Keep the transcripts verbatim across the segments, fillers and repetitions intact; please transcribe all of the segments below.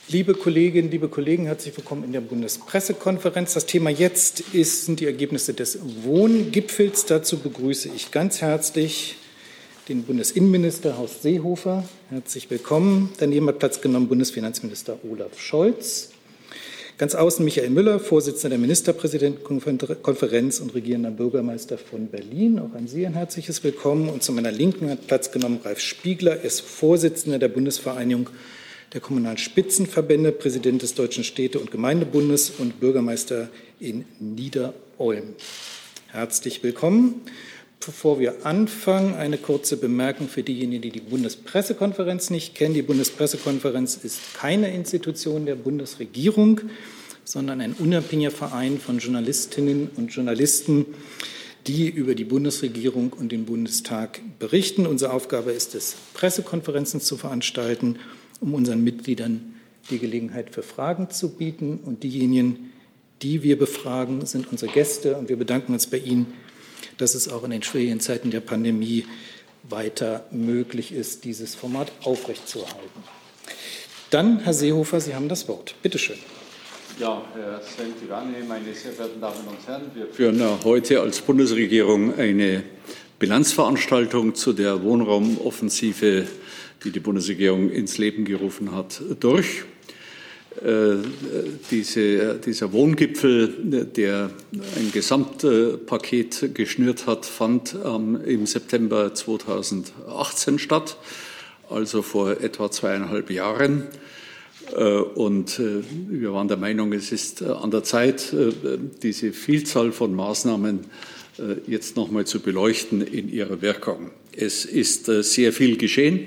Liebe Kolleginnen, liebe Kollegen, herzlich willkommen in der Bundespressekonferenz. Das Thema jetzt ist, sind die Ergebnisse des Wohngipfels. Dazu begrüße ich ganz herzlich den Bundesinnenminister Horst Seehofer. Herzlich willkommen. Daneben hat Platz genommen Bundesfinanzminister Olaf Scholz. Ganz außen Michael Müller, Vorsitzender der Ministerpräsidentenkonferenz und regierender Bürgermeister von Berlin. Auch an Sie ein herzliches Willkommen. Und zu meiner Linken hat Platz genommen Ralf Spiegler, er ist Vorsitzender der Bundesvereinigung der Kommunalen Spitzenverbände, Präsident des Deutschen Städte- und Gemeindebundes und Bürgermeister in Niederolm. Herzlich willkommen. Bevor wir anfangen, eine kurze Bemerkung für diejenigen, die die Bundespressekonferenz nicht kennen. Die Bundespressekonferenz ist keine Institution der Bundesregierung, sondern ein unabhängiger Verein von Journalistinnen und Journalisten, die über die Bundesregierung und den Bundestag berichten. Unsere Aufgabe ist es, Pressekonferenzen zu veranstalten, um unseren Mitgliedern die Gelegenheit für Fragen zu bieten. Und diejenigen, die wir befragen, sind unsere Gäste. Und wir bedanken uns bei Ihnen, dass es auch in den schwierigen Zeiten der Pandemie weiter möglich ist, dieses Format aufrechtzuerhalten. Dann, Herr Seehofer, Sie haben das Wort. Bitte schön. Ja, Herr Sentivani, meine sehr verehrten Damen und Herren, wir führen heute als Bundesregierung eine Bilanzveranstaltung zu der Wohnraumoffensive, die die Bundesregierung ins Leben gerufen hat, durch. Äh, diese, dieser Wohngipfel, der ein Gesamtpaket geschnürt hat, fand ähm, im September zweitausendachtzehn statt, also vor etwa zweieinhalb Jahren. Äh, und äh, wir waren der Meinung, es ist äh, an der Zeit, äh, diese Vielzahl von Maßnahmen äh, jetzt noch mal zu beleuchten in ihrer Wirkung. Es ist äh, sehr viel geschehen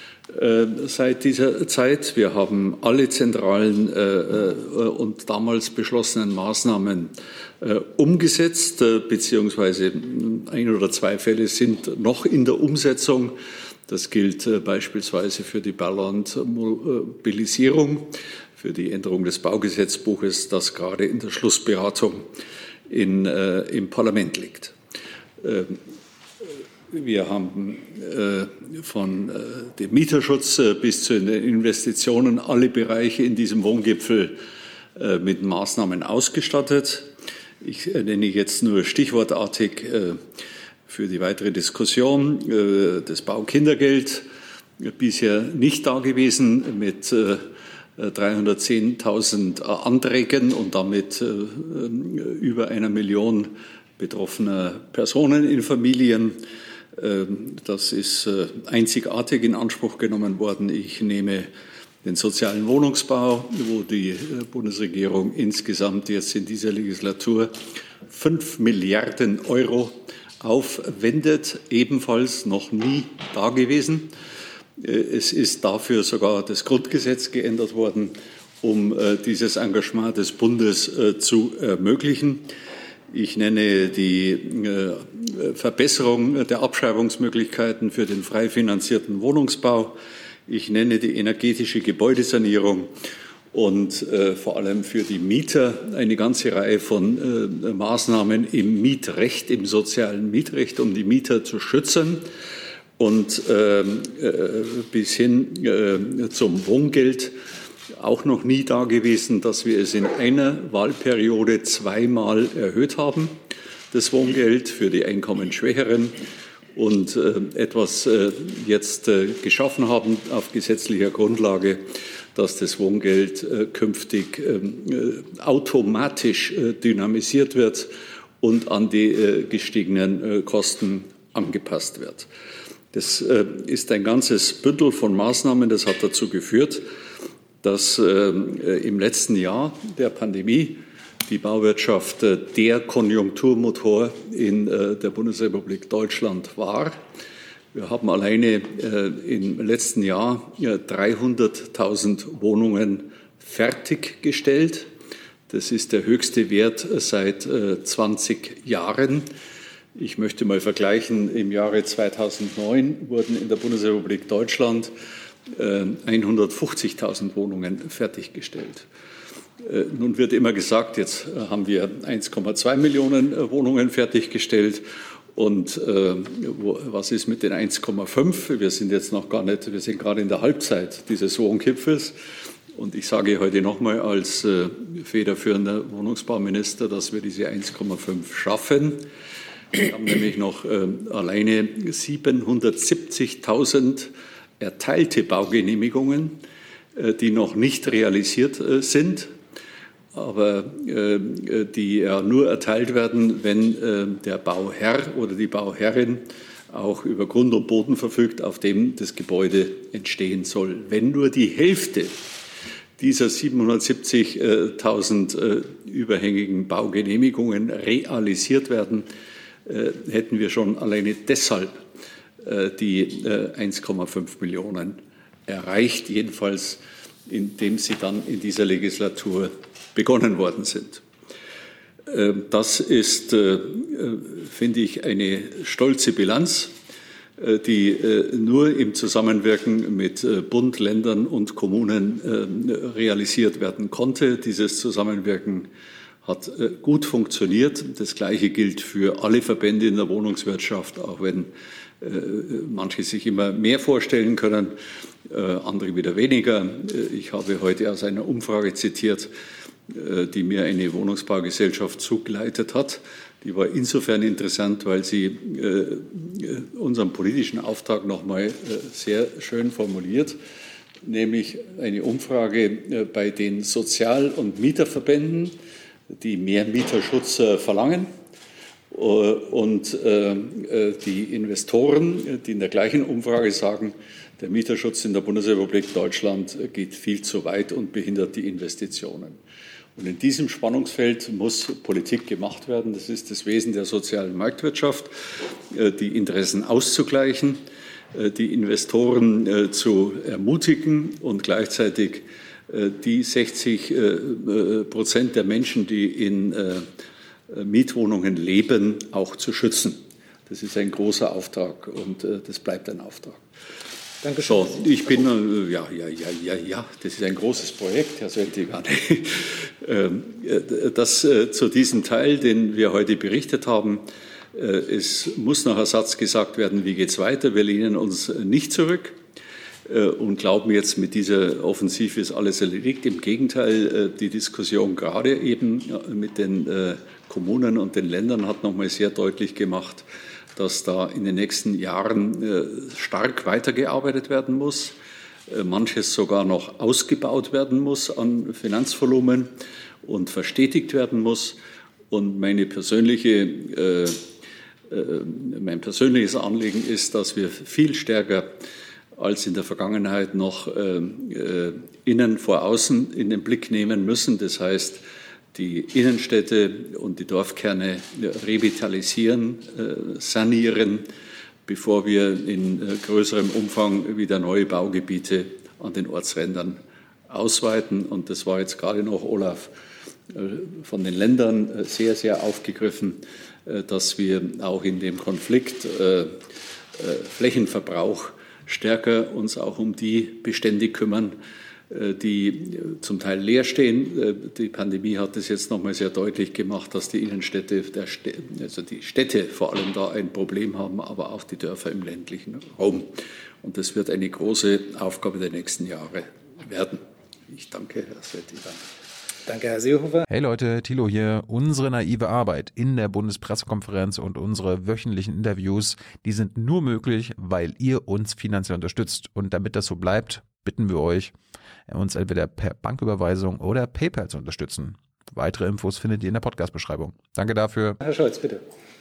seit dieser Zeit. Wir haben alle zentralen äh, und damals beschlossenen Maßnahmen äh, umgesetzt, äh, beziehungsweise ein oder zwei Fälle sind noch in der Umsetzung. Das gilt äh, beispielsweise für die Baulandmobilisierung, für die Änderung des Baugesetzbuches, das gerade in der Schlussberatung in, äh, im Parlament liegt. Äh, Wir haben äh, von äh, dem Mieterschutz äh, bis zu den Investitionen alle Bereiche in diesem Wohngipfel äh, mit Maßnahmen ausgestattet. Ich äh, nenne jetzt nur stichwortartig äh, für die weitere Diskussion äh, das Baukindergeld, äh, bisher nicht dagewesen mit äh, dreihundertzehntausend Anträgen und damit äh, über einer Million betroffener Personen in Familien. Das ist einzigartig in Anspruch genommen worden. Ich nehme den sozialen Wohnungsbau, wo die Bundesregierung insgesamt jetzt in dieser Legislatur fünf Milliarden Euro aufwendet, ebenfalls noch nie dagewesen. Es ist dafür sogar das Grundgesetz geändert worden, um dieses Engagement des Bundes zu ermöglichen. Ich nenne die äh, Verbesserung der Abschreibungsmöglichkeiten für den frei finanzierten Wohnungsbau. Ich nenne die energetische Gebäudesanierung und äh, vor allem für die Mieter eine ganze Reihe von äh, Maßnahmen im Mietrecht, im sozialen Mietrecht, um die Mieter zu schützen. Und äh, bis hin äh, zum Wohngeld. Auch noch nie dagewesen, dass wir es in einer Wahlperiode zweimal erhöht haben, das Wohngeld für die Einkommensschwächeren, und äh, etwas äh, jetzt äh, geschaffen haben auf gesetzlicher Grundlage, dass das Wohngeld äh, künftig äh, automatisch äh, dynamisiert wird und an die äh, gestiegenen äh, Kosten angepasst wird. Das äh, ist ein ganzes Bündel von Maßnahmen, das hat dazu geführt, dass äh, im letzten Jahr der Pandemie die Bauwirtschaft äh, der Konjunkturmotor in äh, der Bundesrepublik Deutschland war. Wir haben alleine äh, im letzten Jahr äh, dreihunderttausend Wohnungen fertiggestellt. Das ist der höchste Wert seit äh, zwanzig Jahren. Ich möchte mal vergleichen, im Jahre zweitausendneun wurden in der Bundesrepublik Deutschland hundertfünfzigtausend Wohnungen fertiggestellt. Nun wird immer gesagt, jetzt haben wir eins Komma zwei Millionen Wohnungen fertiggestellt. Und äh, wo, was ist mit den eins Komma fünf? Wir sind jetzt noch gar nicht, wir sind gerade in der Halbzeit dieses Wohngipfels. Und ich sage heute nochmal als äh, federführender Wohnungsbauminister, dass wir diese eins Komma fünf schaffen. Wir haben nämlich noch äh, alleine siebenhundertsiebzigtausend erteilte Baugenehmigungen, äh, die noch nicht realisiert äh, sind, aber äh, die ja nur erteilt werden, wenn äh, der Bauherr oder die Bauherrin auch über Grund und Boden verfügt, auf dem das Gebäude entstehen soll. Wenn nur die Hälfte dieser siebenhundertsiebzigtausend äh, überhängigen Baugenehmigungen realisiert werden, äh, hätten wir schon alleine deshalb äh, die äh, eins Komma fünf Millionen erreicht, jedenfalls indem sie dann in dieser Legislatur begonnen worden sind. Äh, das ist, äh, finde ich, eine stolze Bilanz, die nur im Zusammenwirken mit Bund, Ländern und Kommunen realisiert werden konnte. Dieses Zusammenwirken hat gut funktioniert. Das Gleiche gilt für alle Verbände in der Wohnungswirtschaft, auch wenn manche sich immer mehr vorstellen können, andere wieder weniger. Ich habe heute aus einer Umfrage zitiert, die mir eine Wohnungsbaugesellschaft zugeleitet hat. Die war insofern interessant, weil sie äh, unseren politischen Auftrag noch mal äh, sehr schön formuliert, nämlich eine Umfrage äh, bei den Sozial- und Mieterverbänden, die mehr Mieterschutz äh, verlangen, äh, und äh, die Investoren, die in der gleichen Umfrage sagen, der Mieterschutz in der Bundesrepublik Deutschland geht viel zu weit und behindert die Investitionen. Und in diesem Spannungsfeld muss Politik gemacht werden. Das ist das Wesen der sozialen Marktwirtschaft, die Interessen auszugleichen, die Investoren zu ermutigen und gleichzeitig die sechzig Prozent der Menschen, die in Mietwohnungen leben, auch zu schützen. Das ist ein großer Auftrag und das bleibt ein Auftrag. Danke schön. So, ich bin, äh, ja, ja, ja, ja, ja, das ist ein großes Projekt, Herr Söntigane. Das äh, zu diesem Teil, den wir heute berichtet haben. Äh, es muss noch ein Satz gesagt werden, wie geht es weiter? Wir lehnen uns nicht zurück äh, und glauben jetzt, mit dieser Offensive ist alles erledigt. Im Gegenteil, äh, die Diskussion gerade eben mit den äh, Kommunen und den Ländern hat noch mal sehr deutlich gemacht, dass da in den nächsten Jahren äh, stark weitergearbeitet werden muss, äh, manches sogar noch ausgebaut werden muss an Finanzvolumen und verstetigt werden muss. Und meine persönliche, äh, äh, mein persönliches Anliegen ist, dass wir viel stärker als in der Vergangenheit noch äh, äh, innen vor außen in den Blick nehmen müssen. Das heißt, die Innenstädte und die Dorfkerne revitalisieren, sanieren, bevor wir in größerem Umfang wieder neue Baugebiete an den Ortsrändern ausweiten. Und das war jetzt gerade noch, Olaf, von den Ländern sehr, sehr aufgegriffen, dass wir auch in dem Konflikt Flächenverbrauch stärker uns auch um die Bestände kümmern, die zum Teil leer stehen. Die Pandemie hat es jetzt noch mal sehr deutlich gemacht, dass die Innenstädte, der Städte, also die Städte vor allem da ein Problem haben, aber auch die Dörfer im ländlichen Raum. Und das wird eine große Aufgabe der nächsten Jahre werden. Ich danke, Herr Svettivan. Danke, Herr Seehofer. Hey Leute, Thilo hier. Unsere naive Arbeit in der Bundespressekonferenz und unsere wöchentlichen Interviews, die sind nur möglich, weil ihr uns finanziell unterstützt. Und damit das so bleibt, bitten wir euch, uns entweder per Banküberweisung oder PayPal zu unterstützen. Weitere Infos findet ihr in der Podcast-Beschreibung. Danke dafür. Herr Scholz, bitte.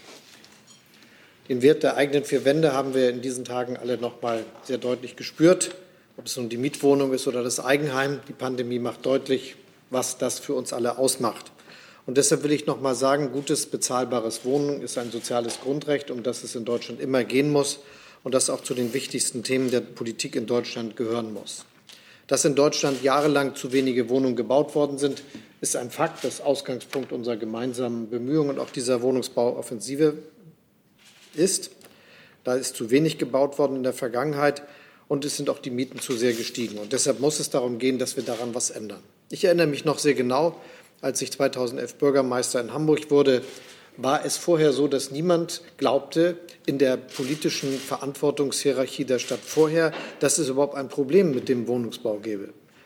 Den Wert der eigenen vier Wände haben wir in diesen Tagen alle noch mal sehr deutlich gespürt. Ob es nun die Mietwohnung ist oder das Eigenheim, die Pandemie macht deutlich, was das für uns alle ausmacht. Und deshalb will ich noch mal sagen, gutes, bezahlbares Wohnen ist ein soziales Grundrecht, um das es in Deutschland immer gehen muss und das auch zu den wichtigsten Themen der Politik in Deutschland gehören muss. Dass in Deutschland jahrelang zu wenige Wohnungen gebaut worden sind, ist ein Fakt, das Ausgangspunkt unserer gemeinsamen Bemühungen und auch dieser Wohnungsbauoffensive ist. Da ist zu wenig gebaut worden in der Vergangenheit und es sind auch die Mieten zu sehr gestiegen. Und deshalb muss es darum gehen, dass wir daran was ändern. Ich erinnere mich noch sehr genau, als ich zweitausendelf Bürgermeister in Hamburg wurde, war es vorher so, dass niemand glaubte in der politischen Verantwortungshierarchie der Stadt vorher, dass es überhaupt ein Problem mit dem Wohnungsbau gäbe.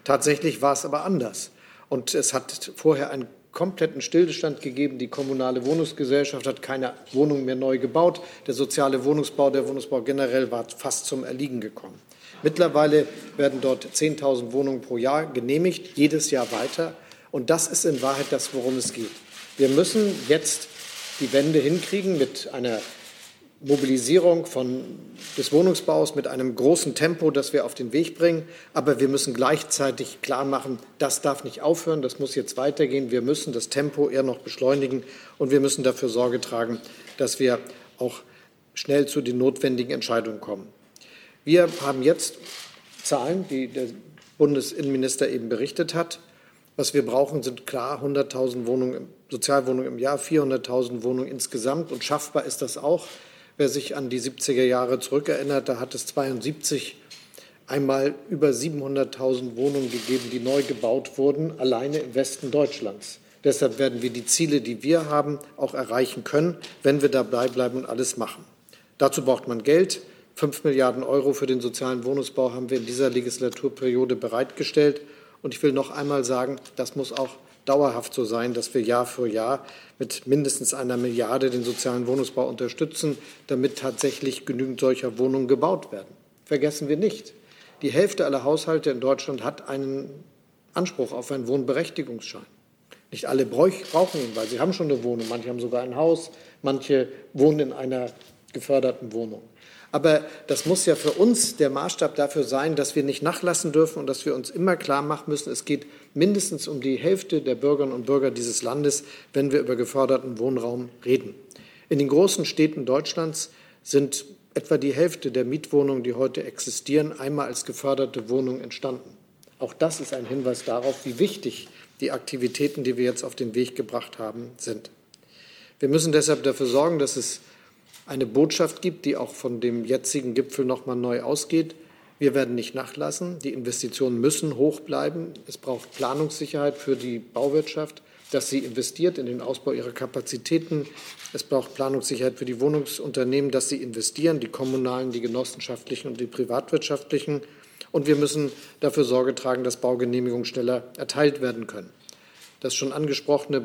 Tatsächlich war es aber anders. Und es hat vorher einen kompletten Stillstand gegeben. Die kommunale Wohnungsgesellschaft hat keine Wohnungen mehr neu gebaut. Der soziale Wohnungsbau, der Wohnungsbau generell war fast zum Erliegen gekommen. Mittlerweile werden dort zehntausend Wohnungen pro Jahr genehmigt, jedes Jahr weiter. Und das ist in Wahrheit das, worum es geht. Wir müssen jetzt die Wende hinkriegen mit einer Mobilisierung von, des Wohnungsbaus, mit einem großen Tempo, das wir auf den Weg bringen. Aber wir müssen gleichzeitig klar machen, das darf nicht aufhören, das muss jetzt weitergehen. Wir müssen das Tempo eher noch beschleunigen und wir müssen dafür Sorge tragen, dass wir auch schnell zu den notwendigen Entscheidungen kommen. Wir haben jetzt Zahlen, die der Bundesinnenminister eben berichtet hat. Was wir brauchen, sind klar hunderttausend Wohnungen, Sozialwohnungen im Jahr, vierhunderttausend Wohnungen insgesamt. Und schaffbar ist das auch. Wer sich an die siebziger Jahre zurückerinnert, da hat es zweiundsiebzig einmal über siebenhunderttausend Wohnungen gegeben, die neu gebaut wurden, alleine im Westen Deutschlands. Deshalb werden wir die Ziele, die wir haben, auch erreichen können, wenn wir dabei bleiben und alles machen. Dazu braucht man Geld. Fünf Milliarden Euro für den sozialen Wohnungsbau haben wir in dieser Legislaturperiode bereitgestellt. Und ich will noch einmal sagen, das muss auch dauerhaft so sein, dass wir Jahr für Jahr mit mindestens einer Milliarde den sozialen Wohnungsbau unterstützen, damit tatsächlich genügend solcher Wohnungen gebaut werden. Vergessen wir nicht, die Hälfte aller Haushalte in Deutschland hat einen Anspruch auf einen Wohnberechtigungsschein. Nicht alle brauchen ihn, weil sie haben schon eine Wohnung. Manche haben sogar ein Haus, manche wohnen in einer geförderten Wohnung. Aber das muss ja für uns der Maßstab dafür sein, dass wir nicht nachlassen dürfen und dass wir uns immer klar machen müssen, es geht mindestens um die Hälfte der Bürgerinnen und Bürger dieses Landes, wenn wir über geförderten Wohnraum reden. In den großen Städten Deutschlands sind etwa die Hälfte der Mietwohnungen, die heute existieren, einmal als geförderte Wohnungen entstanden. Auch das ist ein Hinweis darauf, wie wichtig die Aktivitäten, die wir jetzt auf den Weg gebracht haben, sind. Wir müssen deshalb dafür sorgen, dass es eine Botschaft gibt, die auch von dem jetzigen Gipfel noch mal neu ausgeht. Wir werden nicht nachlassen. Die Investitionen müssen hoch bleiben. Es braucht Planungssicherheit für die Bauwirtschaft, dass sie investiert in den Ausbau ihrer Kapazitäten. Es braucht Planungssicherheit für die Wohnungsunternehmen, dass sie investieren, die kommunalen, die genossenschaftlichen und die privatwirtschaftlichen. Und wir müssen dafür Sorge tragen, dass Baugenehmigungen schneller erteilt werden können. Das schon angesprochene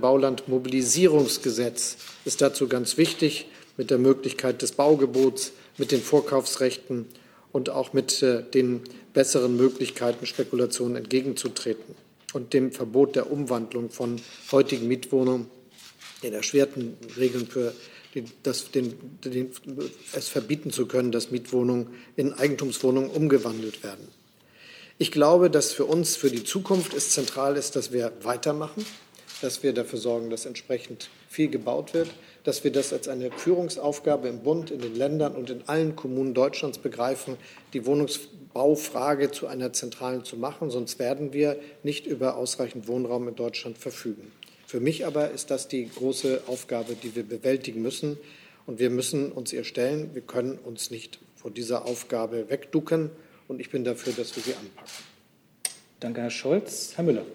Baulandmobilisierungsgesetz ist dazu ganz wichtig, mit der Möglichkeit des Baugebots, mit den Vorkaufsrechten und auch mit äh, den besseren Möglichkeiten, Spekulationen entgegenzutreten und dem Verbot der Umwandlung von heutigen Mietwohnungen, den erschwerten Regeln für den, das, den, den, es verbieten zu können, dass Mietwohnungen in Eigentumswohnungen umgewandelt werden. Ich glaube, dass für uns, für die Zukunft es zentral ist, dass wir weitermachen, dass wir dafür sorgen, dass entsprechend viel gebaut wird, dass wir das als eine Führungsaufgabe im Bund, in den Ländern und in allen Kommunen Deutschlands begreifen, die Wohnungsbaufrage zu einer zentralen zu machen. Sonst werden wir nicht über ausreichend Wohnraum in Deutschland verfügen. Für mich aber ist das die große Aufgabe, die wir bewältigen müssen. Und wir müssen uns ihr stellen. Wir können uns nicht vor dieser Aufgabe wegducken. Und ich bin dafür, dass wir sie anpacken. Danke, Herr Scholz. Herr Müller.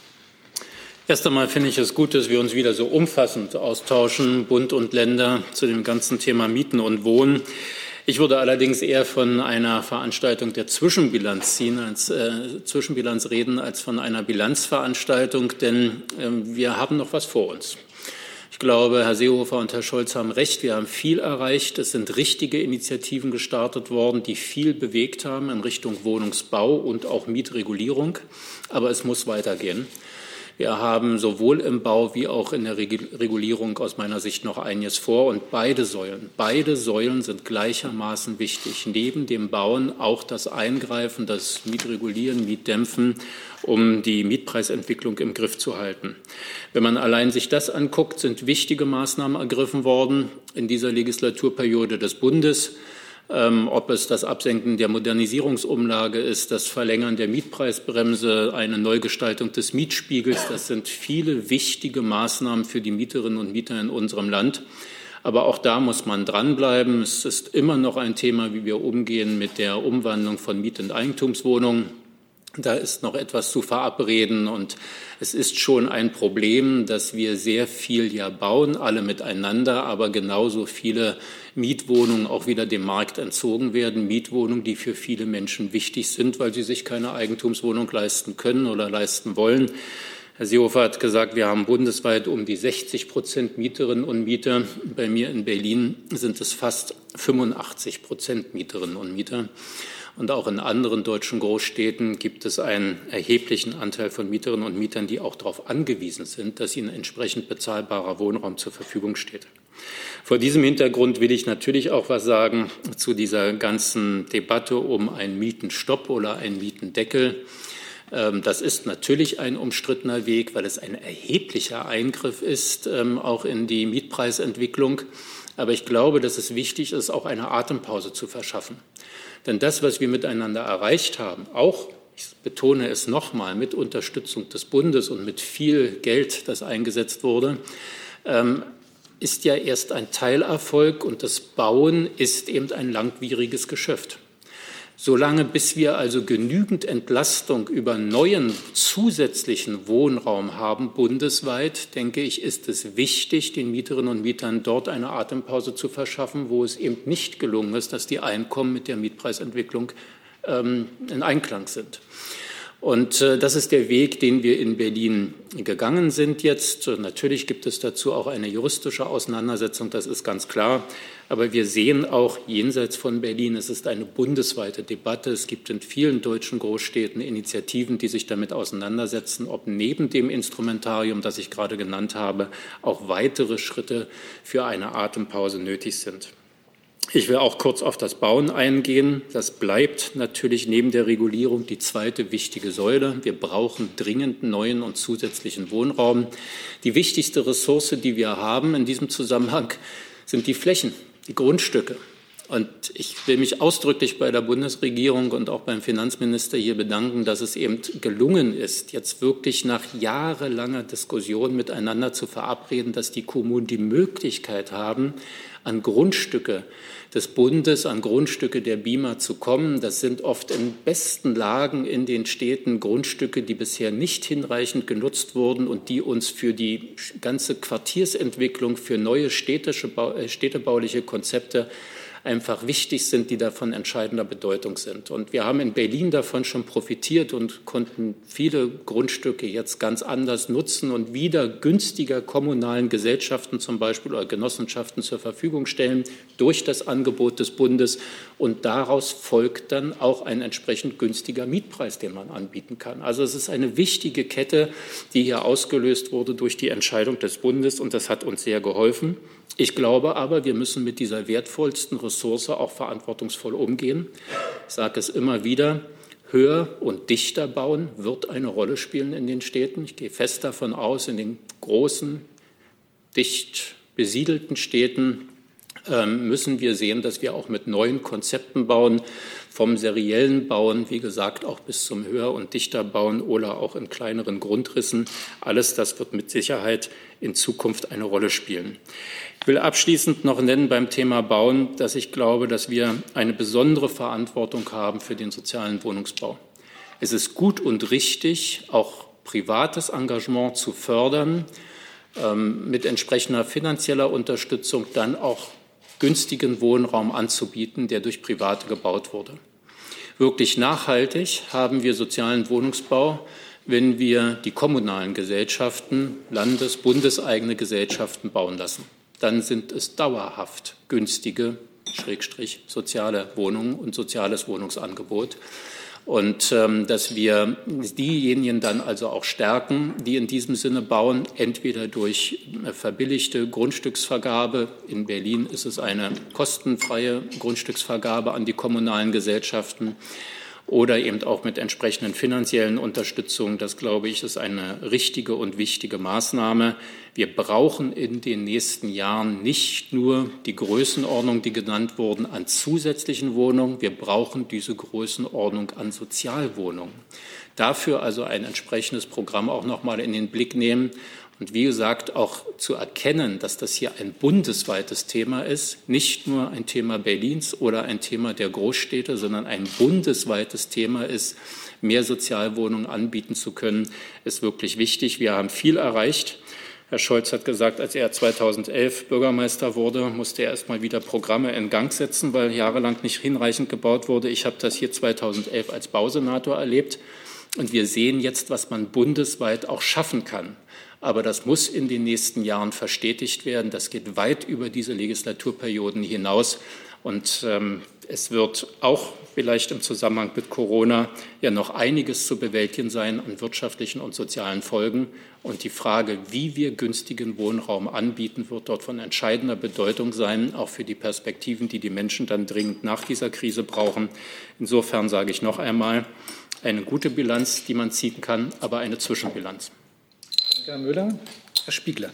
Erst einmal finde ich es gut, dass wir uns wieder so umfassend austauschen, Bund und Länder, zu dem ganzen Thema Mieten und Wohnen. Ich würde allerdings eher von einer Veranstaltung der Zwischenbilanz ziehen, als äh, Zwischenbilanz reden, als von einer Bilanzveranstaltung, denn äh, wir haben noch was vor uns. Ich glaube, Herr Seehofer und Herr Scholz haben recht. Wir haben viel erreicht. Es sind richtige Initiativen gestartet worden, die viel bewegt haben in Richtung Wohnungsbau und auch Mietregulierung. Aber es muss weitergehen. Wir haben sowohl im Bau wie auch in der Regulierung aus meiner Sicht noch einiges vor. Und beide Säulen, beide Säulen sind gleichermaßen wichtig. Neben dem Bauen auch das Eingreifen, das Mietregulieren, Mietdämpfen, um die Mietpreisentwicklung im Griff zu halten. Wenn man allein sich das anguckt, sind wichtige Maßnahmen ergriffen worden in dieser Legislaturperiode des Bundes. Ähm, ob es das Absenken der Modernisierungsumlage ist, das Verlängern der Mietpreisbremse, eine Neugestaltung des Mietspiegels. Das sind viele wichtige Maßnahmen für die Mieterinnen und Mieter in unserem Land. Aber auch da muss man dranbleiben. Es ist immer noch ein Thema, wie wir umgehen mit der Umwandlung von Miet- und Eigentumswohnungen. Da ist noch etwas zu verabreden und es ist schon ein Problem, dass wir sehr viel ja bauen, alle miteinander, aber genauso viele Mietwohnungen auch wieder dem Markt entzogen werden. Mietwohnungen, die für viele Menschen wichtig sind, weil sie sich keine Eigentumswohnung leisten können oder leisten wollen. Herr Seehofer hat gesagt, wir haben bundesweit um die sechzig Prozent Mieterinnen und Mieter. Bei mir in Berlin sind es fast fünfundachtzig Prozent Mieterinnen und Mieter. Und auch in anderen deutschen Großstädten gibt es einen erheblichen Anteil von Mieterinnen und Mietern, die auch darauf angewiesen sind, dass ihnen entsprechend bezahlbarer Wohnraum zur Verfügung steht. Vor diesem Hintergrund will ich natürlich auch was sagen zu dieser ganzen Debatte um einen Mietenstopp oder einen Mietendeckel. Das ist natürlich ein umstrittener Weg, weil es ein erheblicher Eingriff ist, auch in die Mietpreisentwicklung. Aber ich glaube, dass es wichtig ist, auch eine Atempause zu verschaffen. Denn das, was wir miteinander erreicht haben, auch, ich betone es nochmal, mit Unterstützung des Bundes und mit viel Geld, das eingesetzt wurde, ist ja erst ein Teilerfolg und das Bauen ist eben ein langwieriges Geschäft. Solange bis wir also genügend Entlastung über neuen zusätzlichen Wohnraum haben bundesweit, denke ich, ist es wichtig, den Mieterinnen und Mietern dort eine Atempause zu verschaffen, wo es eben nicht gelungen ist, dass die Einkommen mit der Mietpreisentwicklung ähm, in Einklang sind. Und äh, das ist der Weg, den wir in Berlin gegangen sind jetzt. Natürlich gibt es dazu auch eine juristische Auseinandersetzung, das ist ganz klar. Aber wir sehen auch jenseits von Berlin, es ist eine bundesweite Debatte. Es gibt in vielen deutschen Großstädten Initiativen, die sich damit auseinandersetzen, ob neben dem Instrumentarium, das ich gerade genannt habe, auch weitere Schritte für eine Atempause nötig sind. Ich will auch kurz auf das Bauen eingehen. Das bleibt natürlich neben der Regulierung die zweite wichtige Säule. Wir brauchen dringend neuen und zusätzlichen Wohnraum. Die wichtigste Ressource, die wir haben in diesem Zusammenhang, sind die Flächen, die Grundstücke. Und ich will mich ausdrücklich bei der Bundesregierung und auch beim Finanzminister hier bedanken, dass es eben gelungen ist, jetzt wirklich nach jahrelanger Diskussion miteinander zu verabreden, dass die Kommunen die Möglichkeit haben, an Grundstücke des Bundes, an Grundstücke der B I M A zu kommen. Das sind oft in besten Lagen in den Städten Grundstücke, die bisher nicht hinreichend genutzt wurden und die uns für die ganze Quartiersentwicklung, für neue städtische, städtebauliche Konzepte einfach wichtig sind, die davon entscheidender Bedeutung sind. Und wir haben in Berlin davon schon profitiert und konnten viele Grundstücke jetzt ganz anders nutzen und wieder günstiger kommunalen Gesellschaften zum Beispiel oder Genossenschaften zur Verfügung stellen durch das Angebot des Bundes. Und daraus folgt dann auch ein entsprechend günstiger Mietpreis, den man anbieten kann. Also es ist eine wichtige Kette, die hier ausgelöst wurde durch die Entscheidung des Bundes, und das hat uns sehr geholfen. Ich glaube aber, wir müssen mit dieser wertvollsten Ressource auch verantwortungsvoll umgehen. Ich sage es immer wieder, höher und dichter bauen wird eine Rolle spielen in den Städten. Ich gehe fest davon aus, in den großen, dicht besiedelten Städten müssen wir sehen, dass wir auch mit neuen Konzepten bauen, vom seriellen Bauen, wie gesagt, auch bis zum Höher- und dichter Bauen oder auch in kleineren Grundrissen. Alles das wird mit Sicherheit in Zukunft eine Rolle spielen. Ich will abschließend noch nennen beim Thema Bauen, dass ich glaube, dass wir eine besondere Verantwortung haben für den sozialen Wohnungsbau. Es ist gut und richtig, auch privates Engagement zu fördern, mit entsprechender finanzieller Unterstützung dann auch günstigen Wohnraum anzubieten, der durch Private gebaut wurde. Wirklich nachhaltig haben wir sozialen Wohnungsbau, wenn wir die kommunalen Gesellschaften, Landes-, bundeseigene Gesellschaften bauen lassen. Dann sind es dauerhaft günstige, Schrägstrich, soziale Wohnungen und soziales Wohnungsangebot. Und ähm, dass wir diejenigen dann also auch stärken, die in diesem Sinne bauen, entweder durch verbilligte Grundstücksvergabe. In Berlin ist es eine kostenfreie Grundstücksvergabe an die kommunalen Gesellschaften oder eben auch mit entsprechenden finanziellen Unterstützungen. Das, glaube ich, ist eine richtige und wichtige Maßnahme. Wir brauchen in den nächsten Jahren nicht nur die Größenordnung, die genannt wurden, an zusätzlichen Wohnungen. Wir brauchen diese Größenordnung an Sozialwohnungen. Dafür also ein entsprechendes Programm auch noch mal in den Blick nehmen. Und wie gesagt, auch zu erkennen, dass das hier ein bundesweites Thema ist, nicht nur ein Thema Berlins oder ein Thema der Großstädte, sondern ein bundesweites Thema ist, mehr Sozialwohnungen anbieten zu können, ist wirklich wichtig. Wir haben viel erreicht. Herr Scholz hat gesagt, als er zweitausendelf Bürgermeister wurde, musste er erst mal wieder Programme in Gang setzen, weil jahrelang nicht hinreichend gebaut wurde. Ich habe das hier zweitausendelf als Bausenator erlebt. Und wir sehen jetzt, was man bundesweit auch schaffen kann. Aber das muss in den nächsten Jahren verstetigt werden. Das geht weit über diese Legislaturperioden hinaus. Und ähm, es wird auch vielleicht im Zusammenhang mit Corona ja noch einiges zu bewältigen sein an wirtschaftlichen und sozialen Folgen. Und die Frage, wie wir günstigen Wohnraum anbieten, wird dort von entscheidender Bedeutung sein, auch für die Perspektiven, die die Menschen dann dringend nach dieser Krise brauchen. Insofern sage ich noch einmal, eine gute Bilanz, die man ziehen kann, aber eine Zwischenbilanz. Danke, Herr Müller. Herr Spiegler.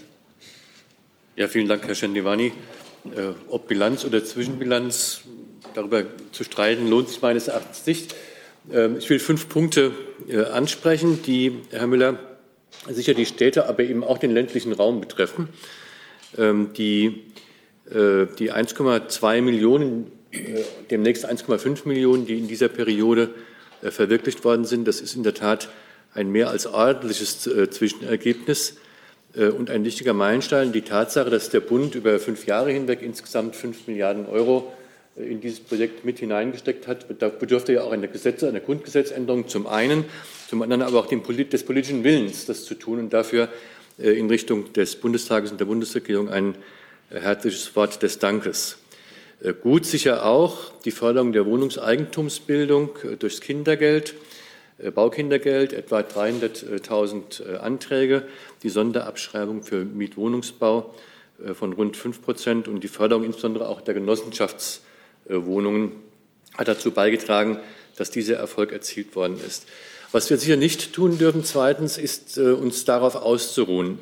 Ja, vielen Dank, Herr Schendivani. Äh, ob Bilanz oder Zwischenbilanz, darüber zu streiten, lohnt sich meines Erachtens nicht. Äh, ich will fünf Punkte äh, ansprechen, die, Herr Müller, sicher die Städte, aber eben auch den ländlichen Raum betreffen. Ähm, die äh, die eins Komma zwei Millionen, äh, demnächst eins Komma fünf Millionen, die in dieser Periode äh, verwirklicht worden sind, das ist in der Tat ein mehr als ordentliches äh, Zwischenergebnis äh, und ein wichtiger Meilenstein. Die Tatsache, dass der Bund über fünf Jahre hinweg insgesamt fünf Milliarden Euro äh, in dieses Projekt mit hineingesteckt hat, bedürfte ja auch einer, Gesetze, einer Grundgesetzänderung zum einen, zum anderen aber auch dem, des politischen Willens, das zu tun und dafür äh, in Richtung des Bundestages und der Bundesregierung ein äh, herzliches Wort des Dankes. Äh, gut sicher auch die Förderung der Wohnungseigentumsbildung äh, durchs Kindergeld, Baukindergeld, etwa dreihunderttausend Anträge, die Sonderabschreibung für Mietwohnungsbau von rund fünf Prozent und die Förderung insbesondere auch der Genossenschaftswohnungen hat dazu beigetragen, dass dieser Erfolg erzielt worden ist. Was wir sicher nicht tun dürfen, zweitens, ist uns darauf auszuruhen.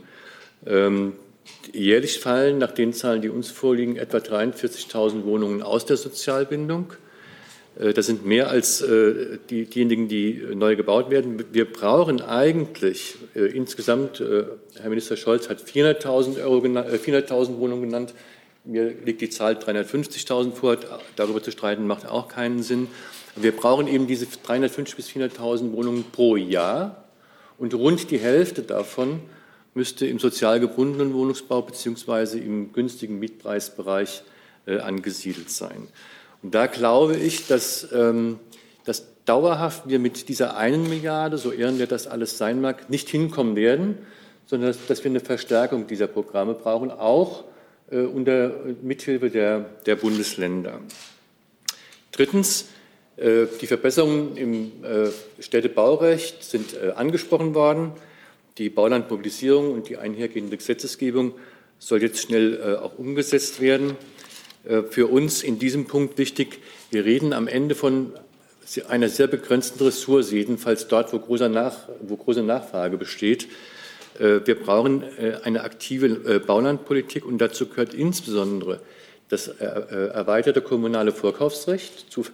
Jährlich fallen nach den Zahlen, die uns vorliegen, etwa dreiundvierzigtausend Wohnungen aus der Sozialbindung. Das sind mehr als äh, die, diejenigen, die neu gebaut werden. Wir brauchen eigentlich äh, insgesamt, äh, Herr Minister Scholz hat vierhunderttausend Wohnungen genannt. Mir liegt die Zahl dreihundertfünfzigtausend vor. Darüber zu streiten macht auch keinen Sinn. Wir brauchen eben diese dreihundertfünfzig bis vierhunderttausend Wohnungen pro Jahr. Und rund die Hälfte davon müsste im sozial gebundenen Wohnungsbau beziehungsweise im günstigen Mietpreisbereich äh, angesiedelt sein. Und da glaube ich, dass, ähm, dass dauerhaft wir mit dieser einen Milliarde, so ehrenwert das alles sein mag, nicht hinkommen werden, sondern dass, dass wir eine Verstärkung dieser Programme brauchen, auch äh, unter Mithilfe der, der Bundesländer. Drittens, äh, die Verbesserungen im äh, Städtebaurecht sind äh, angesprochen worden. Die Baulandmobilisierung und die einhergehende Gesetzgebung soll jetzt schnell äh, auch umgesetzt werden. Für uns in diesem Punkt wichtig, wir reden am Ende von einer sehr begrenzten Ressource, jedenfalls dort, wo große, Nach, wo große Nachfrage besteht. Wir brauchen eine aktive Baulandpolitik und dazu gehört insbesondere das erweiterte kommunale Vorkaufsrecht zu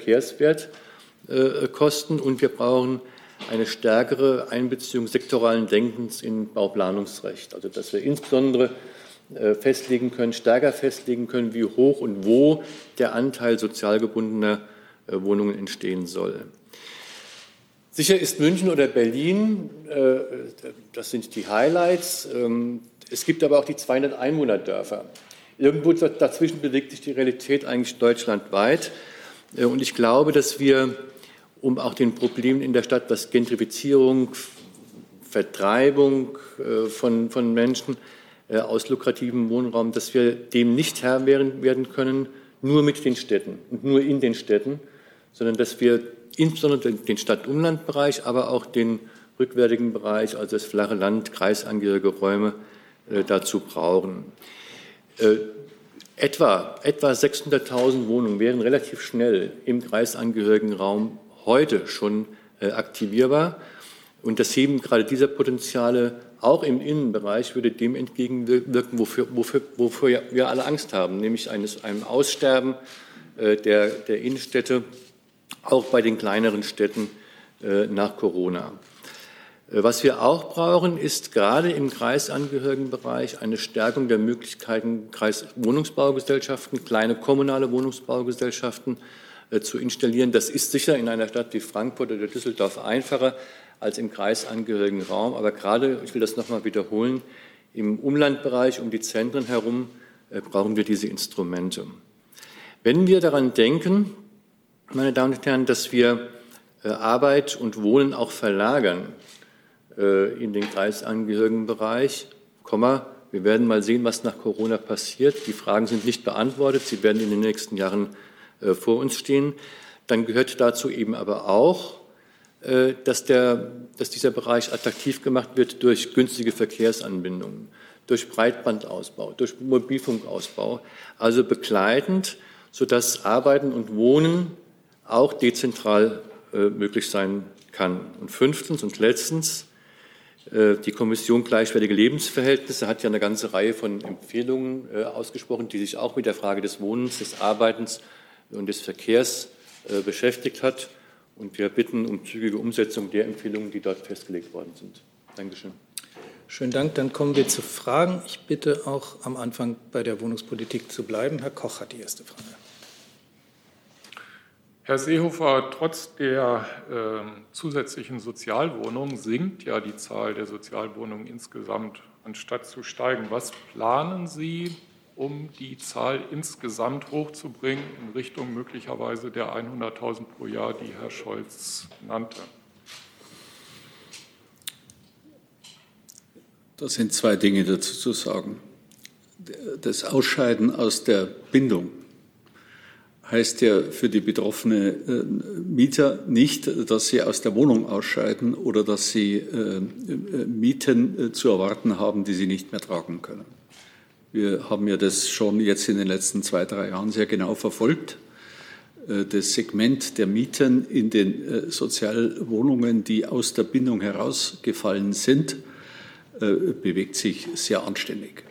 Verkehrswertkosten und wir brauchen eine stärkere Einbeziehung sektoralen Denkens in Bauplanungsrecht, also dass wir insbesondere festlegen können, stärker festlegen können, wie hoch und wo der Anteil sozial gebundener Wohnungen entstehen soll. Sicher ist München oder Berlin, das sind die Highlights. Es gibt aber auch die zweihundert Einwohnerdörfer. Irgendwo dazwischen bewegt sich die Realität eigentlich deutschlandweit. Und ich glaube, dass wir, um auch den Problemen in der Stadt, was Gentrifizierung, Vertreibung von, von Menschen, aus lukrativem Wohnraum, dass wir dem nicht Herr werden können, nur mit den Städten und nur in den Städten, sondern dass wir insbesondere den Stadt-Umland-Bereich, aber auch den rückwärtigen Bereich, also das flache Land, kreisangehörige Räume, äh, dazu brauchen. Äh, etwa, etwa sechshunderttausend Wohnungen wären relativ schnell im kreisangehörigen Raum heute schon äh, aktivierbar. Und das Heben gerade dieser Potenziale auch im Innenbereich würde dem entgegenwirken, wofür, wofür, wofür wir alle Angst haben, nämlich eines, einem Aussterben äh, der, der Innenstädte, auch bei den kleineren Städten äh, nach Corona. Äh, was wir auch brauchen, ist gerade im Kreisangehörigenbereich eine Stärkung der Möglichkeiten Kreiswohnungsbaugesellschaften, kleine kommunale Wohnungsbaugesellschaften äh, zu installieren. Das ist sicher in einer Stadt wie Frankfurt oder Düsseldorf einfacher als im kreisangehörigen Raum. Aber gerade, ich will das nochmal wiederholen, im Umlandbereich um die Zentren herum äh, brauchen wir diese Instrumente. Wenn wir daran denken, meine Damen und Herren, dass wir äh, Arbeit und Wohnen auch verlagern äh, in den kreisangehörigen Bereich, Komma, wir werden mal sehen, was nach Corona passiert. Die Fragen sind nicht beantwortet. Sie werden in den nächsten Jahren äh, vor uns stehen. Dann gehört dazu eben aber auch, äh, dass, der, dass dieser Bereich attraktiv gemacht wird durch günstige Verkehrsanbindungen, durch Breitbandausbau, durch Mobilfunkausbau, also begleitend, sodass Arbeiten und Wohnen auch dezentral äh, möglich sein kann. Und fünftens und letztens, die Kommission Gleichwertige Lebensverhältnisse hat ja eine ganze Reihe von Empfehlungen äh, ausgesprochen, die sich auch mit der Frage des Wohnens, des Arbeitens und des Verkehrs äh, beschäftigt hat. Und wir bitten um zügige Umsetzung der Empfehlungen, die dort festgelegt worden sind. Dankeschön. Schönen Dank. Dann kommen wir zu Fragen. Ich bitte auch am Anfang bei der Wohnungspolitik zu bleiben. Herr Koch hat die erste Frage. Herr Seehofer, trotz der äh, zusätzlichen Sozialwohnungen sinkt ja die Zahl der Sozialwohnungen insgesamt, anstatt zu steigen. Was planen Sie, um die Zahl insgesamt hochzubringen in Richtung möglicherweise der hunderttausend pro Jahr, die Herr Scholz nannte? Da sind zwei Dinge dazu zu sagen. Das Ausscheiden aus der Bindung heißt ja für die betroffenen Mieter nicht, dass sie aus der Wohnung ausscheiden oder dass sie Mieten zu erwarten haben, die sie nicht mehr tragen können. Wir haben ja das schon jetzt in den letzten zwei, drei Jahren sehr genau verfolgt. Das Segment der Mieten in den Sozialwohnungen, die aus der Bindung herausgefallen sind, bewegt sich sehr anständig.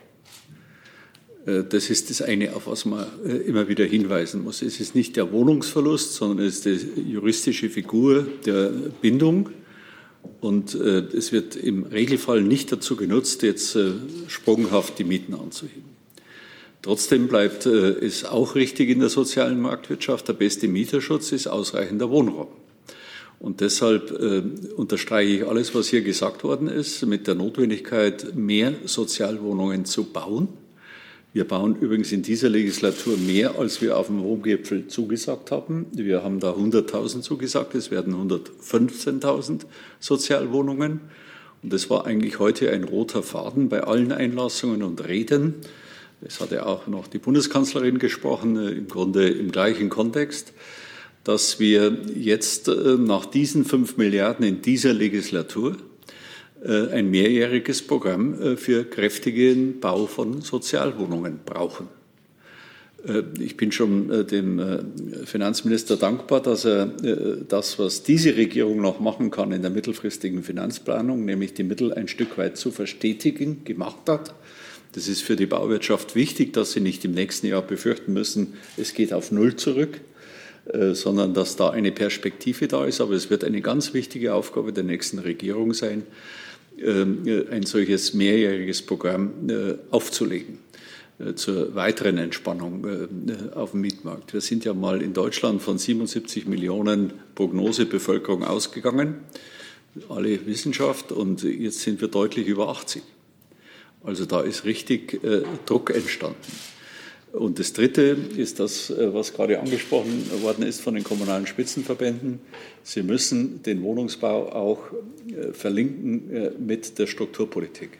Das ist das eine, auf was man immer wieder hinweisen muss. Es ist nicht der Wohnungsverlust, sondern es ist die juristische Figur der Bindung. Und es wird im Regelfall nicht dazu genutzt, jetzt sprunghaft die Mieten anzuheben. Trotzdem bleibt es auch richtig in der sozialen Marktwirtschaft, der beste Mieterschutz ist ausreichender Wohnraum. Und deshalb äh, unterstreiche ich alles, was hier gesagt worden ist, mit der Notwendigkeit, mehr Sozialwohnungen zu bauen. Wir bauen übrigens in dieser Legislatur mehr, als wir auf dem Wohngipfel zugesagt haben. Wir haben da hunderttausend zugesagt, es werden hundertfünfzehntausend Sozialwohnungen. Und das war eigentlich heute ein roter Faden bei allen Einlassungen und Reden. Es hat ja auch noch die Bundeskanzlerin gesprochen, im Grunde im gleichen Kontext, dass wir jetzt nach diesen fünf Milliarden in dieser Legislatur ein mehrjähriges Programm für kräftigen Bau von Sozialwohnungen brauchen. Ich bin schon dem Finanzminister dankbar, dass er das, was diese Regierung noch machen kann in der mittelfristigen Finanzplanung, nämlich die Mittel ein Stück weit zu verstetigen, gemacht hat. Das ist für die Bauwirtschaft wichtig, dass sie nicht im nächsten Jahr befürchten müssen, es geht auf Null zurück, sondern dass da eine Perspektive da ist. Aber es wird eine ganz wichtige Aufgabe der nächsten Regierung sein, ein solches mehrjähriges Programm aufzulegen zur weiteren Entspannung auf dem Mietmarkt. Wir sind ja mal in Deutschland von siebenundsiebzig Millionen Prognosebevölkerung ausgegangen, alle Wissenschaft, und jetzt sind wir deutlich über achtzig. Also da ist richtig Druck entstanden. Und das Dritte ist das, was gerade angesprochen worden ist von den kommunalen Spitzenverbänden. Sie müssen den Wohnungsbau auch verlinken mit der Strukturpolitik.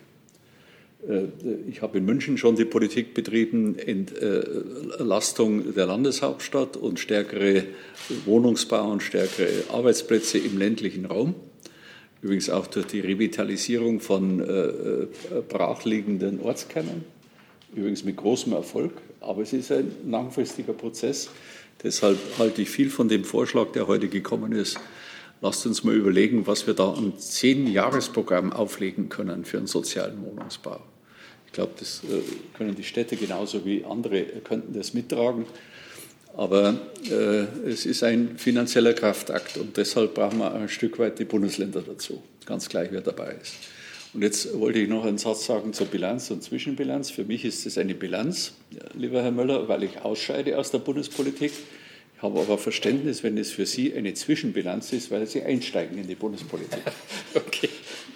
Ich habe in München schon die Politik betrieben, Entlastung der Landeshauptstadt und stärkere Wohnungsbau und stärkere Arbeitsplätze im ländlichen Raum. Übrigens auch durch die Revitalisierung von brachliegenden Ortskernen. Übrigens mit großem Erfolg, aber es ist ein langfristiger Prozess. Deshalb halte ich viel von dem Vorschlag, der heute gekommen ist. Lasst uns mal überlegen, was wir da an zehn-Jahres-Programm auflegen können für einen sozialen Wohnungsbau. Ich glaube, das können die Städte genauso wie andere, könnten das mittragen. Aber äh, es ist ein finanzieller Kraftakt und deshalb brauchen wir ein Stück weit die Bundesländer dazu, ganz gleich, wer dabei ist. Und jetzt wollte ich noch einen Satz sagen zur Bilanz und Zwischenbilanz. Für mich ist es eine Bilanz, lieber Herr Müller, weil ich ausscheide aus der Bundespolitik. Ich Ich habe aber Verständnis, wenn es für Sie eine Zwischenbilanz ist, weil Sie einsteigen in die Bundespolitik. Okay.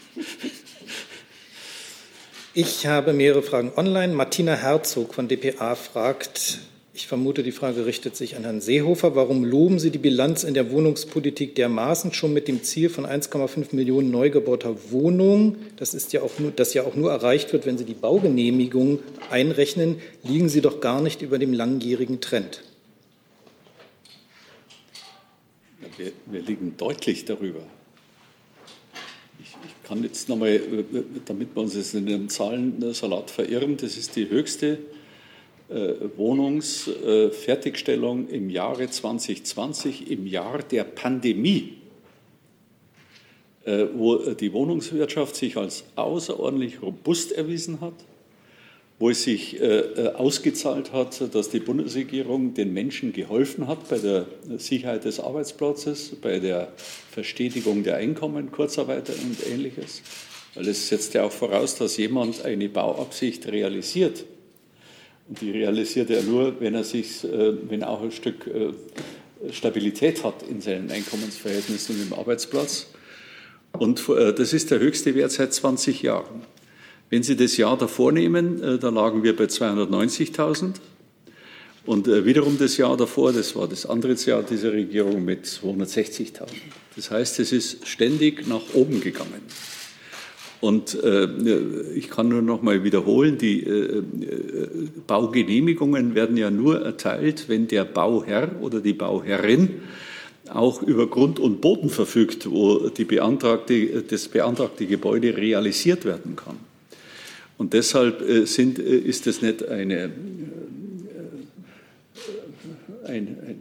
Ich habe mehrere Fragen online. Martina Herzog von d p a fragt, ich vermute, die Frage richtet sich an Herrn Seehofer, warum loben Sie die Bilanz in der Wohnungspolitik dermaßen schon mit dem Ziel von eins Komma fünf Millionen neu gebauter Wohnungen? Das ist ja auch nur, das ja auch nur erreicht wird, wenn Sie die Baugenehmigung einrechnen, liegen Sie doch gar nicht über dem langjährigen Trend. Wir, wir liegen deutlich darüber. Ich, ich kann jetzt nochmal, damit wir uns jetzt in einem Zahlensalat verirren, das ist die höchste äh, Wohnungsfertigstellung äh, im Jahre zwanzig zwanzig, im Jahr der Pandemie, äh, wo die Wohnungswirtschaft sich als außerordentlich robust erwiesen hat, wo es sich äh, ausgezahlt hat, dass die Bundesregierung den Menschen geholfen hat bei der Sicherheit des Arbeitsplatzes, bei der Verstetigung der Einkommen, Kurzarbeit und Ähnliches. Weil es setzt ja auch voraus, dass jemand eine Bauabsicht realisiert. Und die realisiert er nur, wenn er sich, äh, wenn er auch ein Stück äh, Stabilität hat in seinen Einkommensverhältnissen und im Arbeitsplatz. Und äh, das ist der höchste Wert seit zwanzig Jahren. Wenn Sie das Jahr davor nehmen, da lagen wir bei zweihundertneunzigtausend. Und wiederum das Jahr davor, das war das andere Jahr dieser Regierung, mit zweihundertsechzigtausend. Das heißt, es ist ständig nach oben gegangen. Und ich kann nur noch mal wiederholen, die Baugenehmigungen werden ja nur erteilt, wenn der Bauherr oder die Bauherrin auch über Grund und Boden verfügt, wo die beantragte, das beantragte Gebäude realisiert werden kann. Und deshalb sind, ist es nicht eine, eine, eine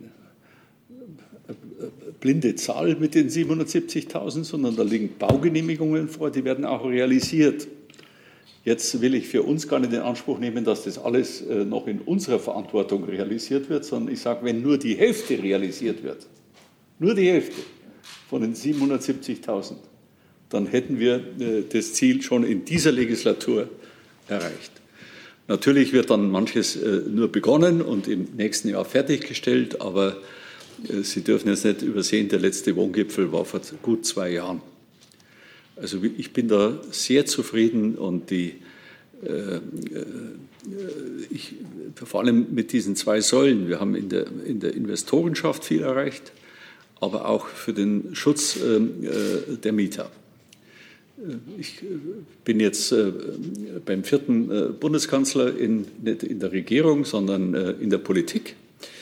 blinde Zahl mit den siebenhundertsiebzigtausend, sondern da liegen Baugenehmigungen vor, die werden auch realisiert. Jetzt will ich für uns gar nicht in Anspruch nehmen, dass das alles noch in unserer Verantwortung realisiert wird, sondern ich sage, wenn nur die Hälfte realisiert wird, nur die Hälfte von den siebenhundertsiebzigtausend, dann hätten wir das Ziel schon in dieser Legislatur erreicht. Natürlich wird dann manches nur begonnen und im nächsten Jahr fertiggestellt, aber Sie dürfen jetzt nicht übersehen, der letzte Wohngipfel war vor gut zwei Jahren. Also ich bin da sehr zufrieden und die, äh, ich, vor allem mit diesen zwei Säulen, wir haben in der, in der Investorenschaft viel erreicht, aber auch für den Schutz äh, der Mieter. Ich bin jetzt beim vierten Bundeskanzler in, nicht in der Regierung, sondern in der Politik.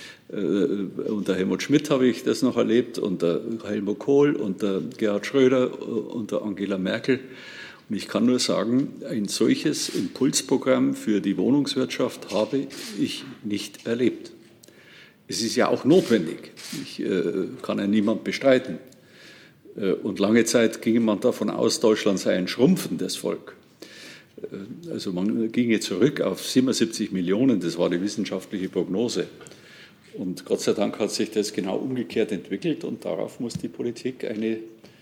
Unter Helmut Schmidt habe ich das noch erlebt, unter Helmut Kohl, unter Gerhard Schröder, unter Angela Merkel. Und ich kann nur sagen, ein solches Impulsprogramm für die Wohnungswirtschaft habe ich nicht erlebt. Es ist ja auch notwendig. Ich kann ja niemand bestreiten. Und lange Zeit ging man davon aus, Deutschland sei ein schrumpfendes Volk. Also man ginge zurück auf siebenundsiebzig Millionen, das war die wissenschaftliche Prognose. Und Gott sei Dank hat sich das genau umgekehrt entwickelt und darauf muss die Politik eine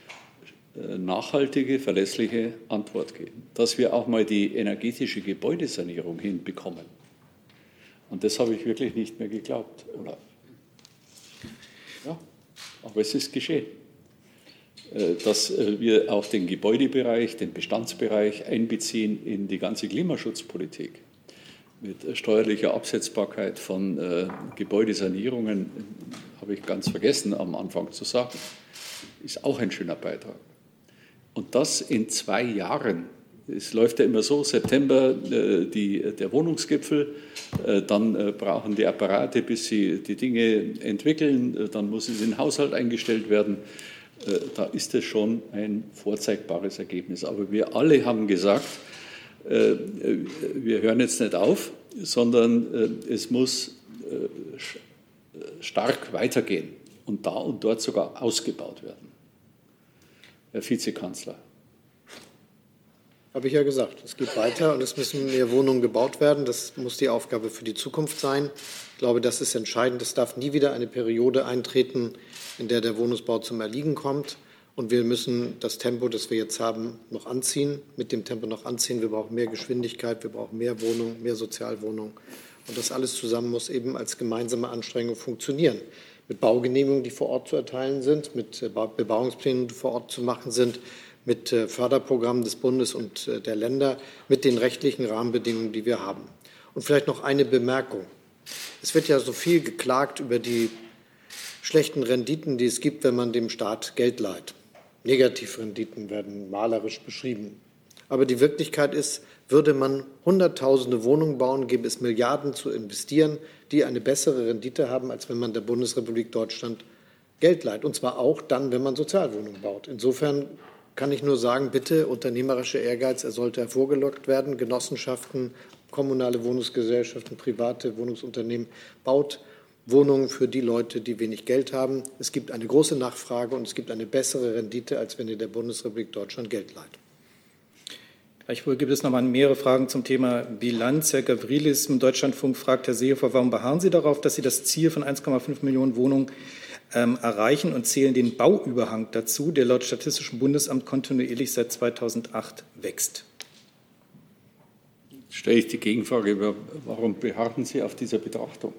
nachhaltige, verlässliche Antwort geben. Dass wir auch mal die energetische Gebäudesanierung hinbekommen. Und das habe ich wirklich nicht mehr geglaubt, Olaf. Ja, aber es ist geschehen. Dass wir auch den Gebäudebereich, den Bestandsbereich einbeziehen in die ganze Klimaschutzpolitik mit steuerlicher Absetzbarkeit von äh, Gebäudesanierungen, habe ich ganz vergessen am Anfang zu sagen, ist auch ein schöner Beitrag. Und das in zwei Jahren. Es läuft ja immer so, September äh, die, der Wohnungsgipfel, äh, dann äh, brauchen die Apparate, bis sie die Dinge entwickeln, äh, dann muss es in den Haushalt eingestellt werden. Da ist es schon ein vorzeigbares Ergebnis. Aber wir alle haben gesagt, wir hören jetzt nicht auf, sondern es muss stark weitergehen und da und dort sogar ausgebaut werden. Herr Vizekanzler. Habe ich ja gesagt, es geht weiter und es müssen mehr Wohnungen gebaut werden. Das muss die Aufgabe für die Zukunft sein. Ich glaube, das ist entscheidend. Es darf nie wieder eine Periode eintreten, in der der Wohnungsbau zum Erliegen kommt. Und wir müssen das Tempo, das wir jetzt haben, noch anziehen, mit dem Tempo noch anziehen. Wir brauchen mehr Geschwindigkeit, wir brauchen mehr Wohnungen, mehr Sozialwohnungen. Und das alles zusammen muss eben als gemeinsame Anstrengung funktionieren. mit Baugenehmigungen, die vor Ort zu erteilen sind, mit Bebauungsplänen, die vor Ort zu machen sind, mit Förderprogrammen des Bundes und der Länder, mit den rechtlichen Rahmenbedingungen, die wir haben. Und vielleicht noch eine Bemerkung. Es wird ja so viel geklagt über die schlechten Renditen, die es gibt, wenn man dem Staat Geld leiht. Negativrenditen werden malerisch beschrieben. Aber die Wirklichkeit ist, würde man Hunderttausende Wohnungen bauen, gäbe es Milliarden zu investieren, die eine bessere Rendite haben, als wenn man der Bundesrepublik Deutschland Geld leiht. Und zwar auch dann, wenn man Sozialwohnungen baut. Insofern kann ich nur sagen, bitte, unternehmerischer Ehrgeiz, er sollte hervorgelockt werden. Genossenschaften, kommunale Wohnungsgesellschaften, private Wohnungsunternehmen, baut Wohnungen für die Leute, die wenig Geld haben. Es gibt eine große Nachfrage und es gibt eine bessere Rendite, als wenn ihr der Bundesrepublik Deutschland Geld leiht. Gleichwohl gibt es noch mal mehrere Fragen zum Thema Bilanz. Herr Gavrilis im Deutschlandfunk fragt Herr Seehofer, warum beharren Sie darauf, dass Sie das Ziel von eins Komma fünf Millionen Wohnungen ähm, erreichen und zählen den Bauüberhang dazu, der laut Statistischem Bundesamt kontinuierlich seit zweitausendacht wächst? Stelle ich die Gegenfrage, warum beharren Sie auf dieser Betrachtung?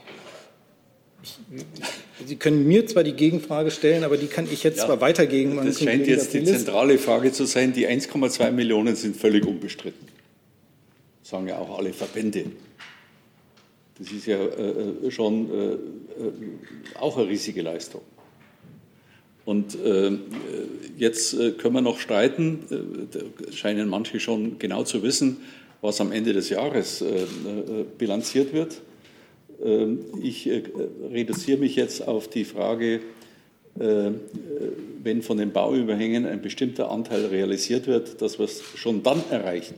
Sie können mir zwar die Gegenfrage stellen, aber die kann ich jetzt ja, zwar weitergeben. Das scheint jetzt die zentrale Frage zu sein. Die eins Komma zwei Millionen sind völlig unbestritten. Das sagen ja auch alle Verbände. Das ist ja äh, schon äh, auch eine riesige Leistung. Und äh, jetzt äh, können wir noch streiten, äh, da scheinen manche schon genau zu wissen, was am Ende des Jahres äh, äh, bilanziert wird. Ich reduziere mich jetzt auf die Frage, wenn von den Bauüberhängen ein bestimmter Anteil realisiert wird, dass wir es schon dann erreichen,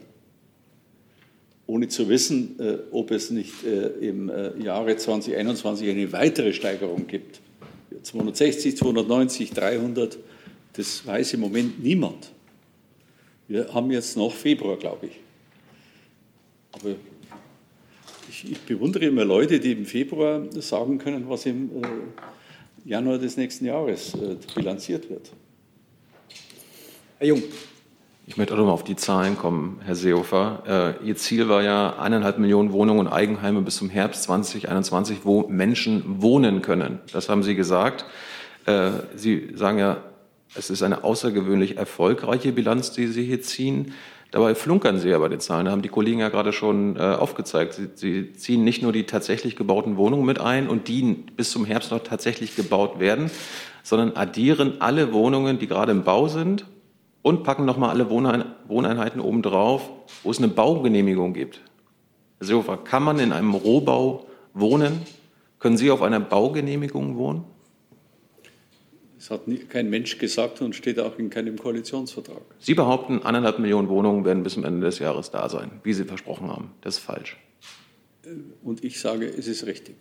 ohne zu wissen, ob es nicht im Jahre zweitausendeinundzwanzig eine weitere Steigerung gibt. zweihundertsechzig, zweihundertneunzig, dreihundert, das weiß im Moment niemand. Wir haben jetzt noch Februar, glaube ich. Aber Ich, ich bewundere immer Leute, die im Februar sagen können, was im äh, Januar des nächsten Jahres äh, bilanziert wird. Herr Jung. Ich möchte auch noch mal auf die Zahlen kommen, Herr Seehofer. Äh, Ihr Ziel war ja eineinhalb Millionen Wohnungen und Eigenheime bis zum Herbst zweitausendeinundzwanzig, wo Menschen wohnen können. Das haben Sie gesagt. Äh, Sie sagen ja, es ist eine außergewöhnlich erfolgreiche Bilanz, die Sie hier ziehen. Dabei flunkern Sie ja bei den Zahlen. Da haben die Kollegen ja gerade schon äh, aufgezeigt. Sie, Sie ziehen nicht nur die tatsächlich gebauten Wohnungen mit ein und die bis zum Herbst noch tatsächlich gebaut werden, sondern addieren alle Wohnungen, die gerade im Bau sind und packen nochmal alle Wohnein Wohneinheiten obendrauf, wo es eine Baugenehmigung gibt. Herr Seehofer, kann man in einem Rohbau wohnen? Können Sie auf einer Baugenehmigung wohnen? Das hat nie, kein Mensch gesagt und steht auch in keinem Koalitionsvertrag. Sie behaupten, eineinhalb Millionen Wohnungen werden bis zum Ende des Jahres da sein, wie Sie versprochen haben. Das ist falsch. Und ich sage, es ist richtig.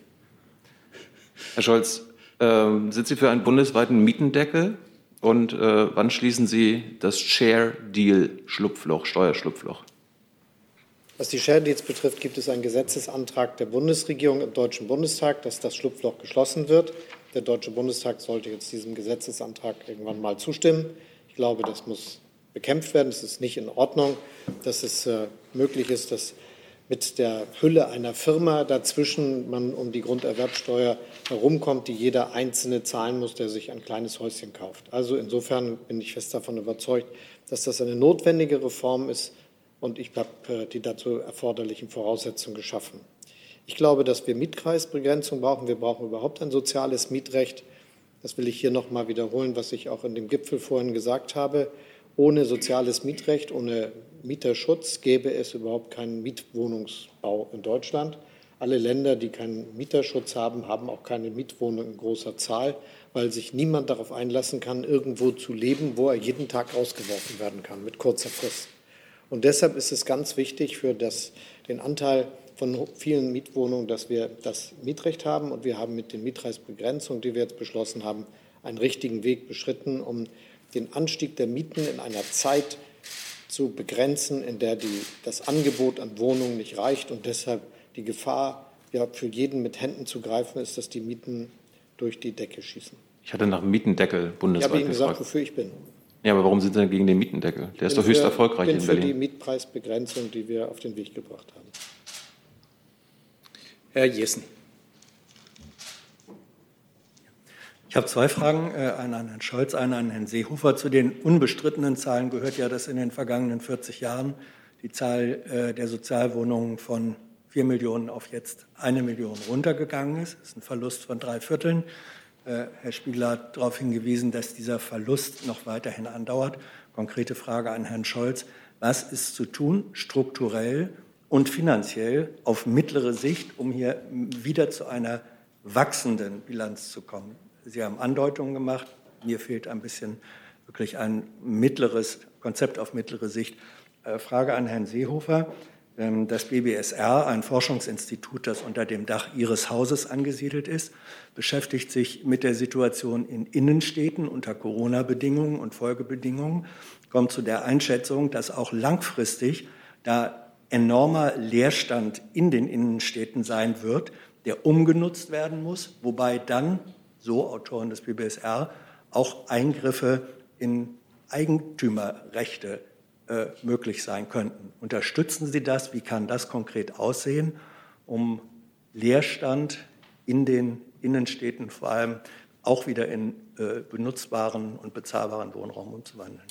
Herr Scholz, äh, sind Sie für einen bundesweiten Mietendeckel? Und äh, wann schließen Sie das Share-Deal-Schlupfloch, Steuerschlupfloch? Was die Share Deals betrifft, gibt es einen Gesetzesantrag der Bundesregierung im Deutschen Bundestag, dass das Schlupfloch geschlossen wird. Der Deutsche Bundestag sollte jetzt diesem Gesetzesantrag irgendwann mal zustimmen. Ich glaube, das muss bekämpft werden. Es ist nicht in Ordnung, dass es äh, möglich ist, dass mit der Hülle einer Firma dazwischen man um die Grunderwerbsteuer herumkommt, die jeder Einzelne zahlen muss, der sich ein kleines Häuschen kauft. Also insofern bin ich fest davon überzeugt, dass das eine notwendige Reform ist und ich habe äh, die dazu erforderlichen Voraussetzungen geschaffen. Ich glaube, dass wir Mietkreisbegrenzung brauchen. Wir brauchen überhaupt ein soziales Mietrecht. Das will ich hier noch mal wiederholen, was ich auch in dem Gipfel vorhin gesagt habe. Ohne soziales Mietrecht, ohne Mieterschutz gäbe es überhaupt keinen Mietwohnungsbau in Deutschland. Alle Länder, die keinen Mieterschutz haben, haben auch keine Mietwohnungen in großer Zahl, weil sich niemand darauf einlassen kann, irgendwo zu leben, wo er jeden Tag rausgeworfen werden kann, mit kurzer Frist. Und deshalb ist es ganz wichtig für das, den Anteil von vielen Mietwohnungen, dass wir das Mietrecht haben. Und wir haben mit den Mietpreisbegrenzungen, die wir jetzt beschlossen haben, einen richtigen Weg beschritten, um den Anstieg der Mieten in einer Zeit zu begrenzen, in der die, das Angebot an Wohnungen nicht reicht und deshalb die Gefahr, ja, für jeden mit Händen zu greifen ist, dass die Mieten durch die Decke schießen. Ich hatte nach Mietendeckel bundesweit Ich habe Ihnen gesagt, gefragt. wofür ich bin. Ja, aber warum sind Sie denn gegen den Mietendeckel? Der ist doch höchst für, erfolgreich bin in Berlin. für die Mietpreisbegrenzung, die wir auf den Weg gebracht haben. Herr Jessen. Ich habe zwei Fragen, äh, eine an Herrn Scholz, eine an Herrn Seehofer. Zu den unbestrittenen Zahlen gehört ja, dass in den vergangenen vierzig Jahren die Zahl äh, der Sozialwohnungen von vier Millionen auf jetzt eine Million runtergegangen ist. Das ist ein Verlust von drei Vierteln. Äh, Herr Spiegler hat darauf hingewiesen, dass dieser Verlust noch weiterhin andauert. Konkrete Frage an Herrn Scholz. Was ist zu tun, strukturell und finanziell auf mittlere Sicht, um hier wieder zu einer wachsenden Bilanz zu kommen? Sie haben Andeutungen gemacht. Mir fehlt ein bisschen wirklich ein mittleres Konzept auf mittlere Sicht. Äh, Frage an Herrn Seehofer. Ähm, das B B S R, ein Forschungsinstitut, das unter dem Dach Ihres Hauses angesiedelt ist, beschäftigt sich mit der Situation in Innenstädten unter Corona-Bedingungen und Folgebedingungen, kommt zu der Einschätzung, dass auch langfristig da enormer Leerstand in den Innenstädten sein wird, der umgenutzt werden muss, wobei dann, so Autoren des B B S R, auch Eingriffe in Eigentümerrechte äh, möglich sein könnten. Unterstützen Sie das? Wie kann das konkret aussehen, um Leerstand in den Innenstädten vor allem auch wieder in äh, benutzbaren und bezahlbaren Wohnraum umzuwandeln?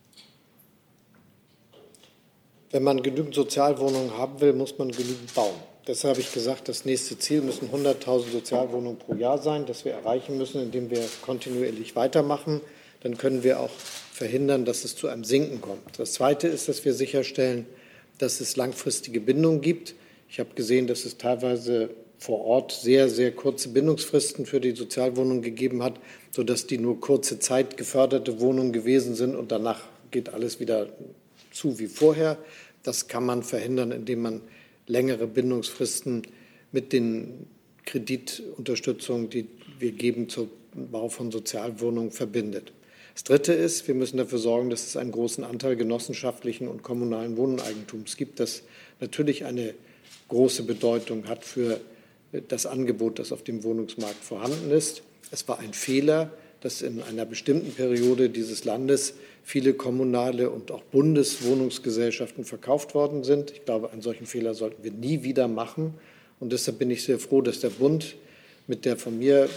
Wenn man genügend Sozialwohnungen haben will, muss man genügend bauen. Deshalb habe ich gesagt, das nächste Ziel müssen hunderttausend Sozialwohnungen pro Jahr sein, das wir erreichen müssen, indem wir kontinuierlich weitermachen. Dann können wir auch verhindern, dass es zu einem Sinken kommt. Das Zweite ist, dass wir sicherstellen, dass es langfristige Bindungen gibt. Ich habe gesehen, dass es teilweise vor Ort sehr, sehr kurze Bindungsfristen für die Sozialwohnungen gegeben hat, sodass die nur kurze Zeit geförderte Wohnungen gewesen sind und danach geht alles wieder zu wie vorher. Das kann man verhindern, indem man längere Bindungsfristen mit den Kreditunterstützungen, die wir geben zum Bau von Sozialwohnungen, verbindet. Das Dritte ist, wir müssen dafür sorgen, dass es einen großen Anteil genossenschaftlichen und kommunalen Wohneigentums gibt, das natürlich eine große Bedeutung hat für das Angebot, das auf dem Wohnungsmarkt vorhanden ist. Es war ein Fehler, dass in einer bestimmten Periode dieses Landes viele kommunale und auch Bundeswohnungsgesellschaften verkauft worden sind. Ich glaube, einen solchen Fehler sollten wir nie wieder machen. Und deshalb bin ich sehr froh, dass der Bund mit der von mir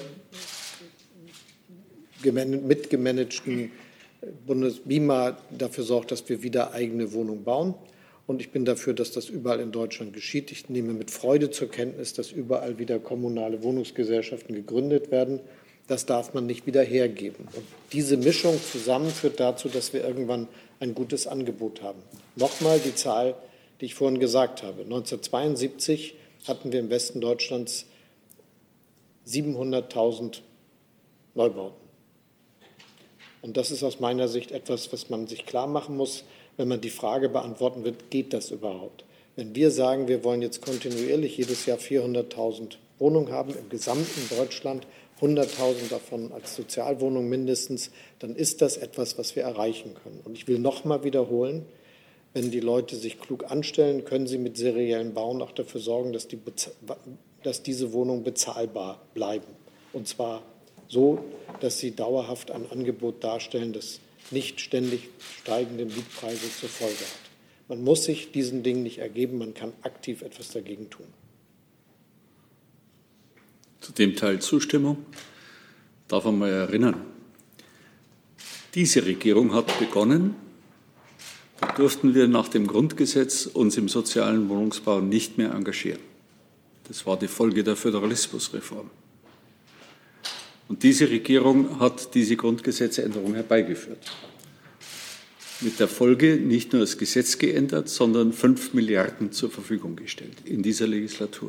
mitgemanagten Bundes-BIMA dafür sorgt, dass wir wieder eigene Wohnungen bauen. Und ich bin dafür, dass das überall in Deutschland geschieht. Ich nehme mit Freude zur Kenntnis, dass überall wieder kommunale Wohnungsgesellschaften gegründet werden. Das darf man nicht wieder hergeben. Und diese Mischung zusammen führt dazu, dass wir irgendwann ein gutes Angebot haben. Nochmal die Zahl, die ich vorhin gesagt habe. neunzehnhundertzweiundsiebzig hatten wir im Westen Deutschlands siebenhunderttausend Neubauten. Und das ist aus meiner Sicht etwas, was man sich klar machen muss, wenn man die Frage beantworten wird, geht das überhaupt? Wenn wir sagen, wir wollen jetzt kontinuierlich jedes Jahr vierhunderttausend Wohnungen haben, im gesamten Deutschland, hunderttausend davon als Sozialwohnungen mindestens, dann ist das etwas, was wir erreichen können. Und ich will noch mal wiederholen, wenn die Leute sich klug anstellen, können sie mit seriellem Bauen auch dafür sorgen, dass, die, dass diese Wohnungen bezahlbar bleiben. Und zwar so, dass sie dauerhaft ein Angebot darstellen, das nicht ständig steigende Mietpreise zur Folge hat. Man muss sich diesen Dingen nicht ergeben, man kann aktiv etwas dagegen tun. Zu dem Teil Zustimmung darf man mal erinnern. Diese Regierung hat begonnen, da durften wir nach dem Grundgesetz uns im sozialen Wohnungsbau nicht mehr engagieren. Das war die Folge der Föderalismusreform. Und diese Regierung hat diese Grundgesetzänderung herbeigeführt. Mit der Folge nicht nur das Gesetz geändert, sondern fünf Milliarden zur Verfügung gestellt in dieser Legislatur.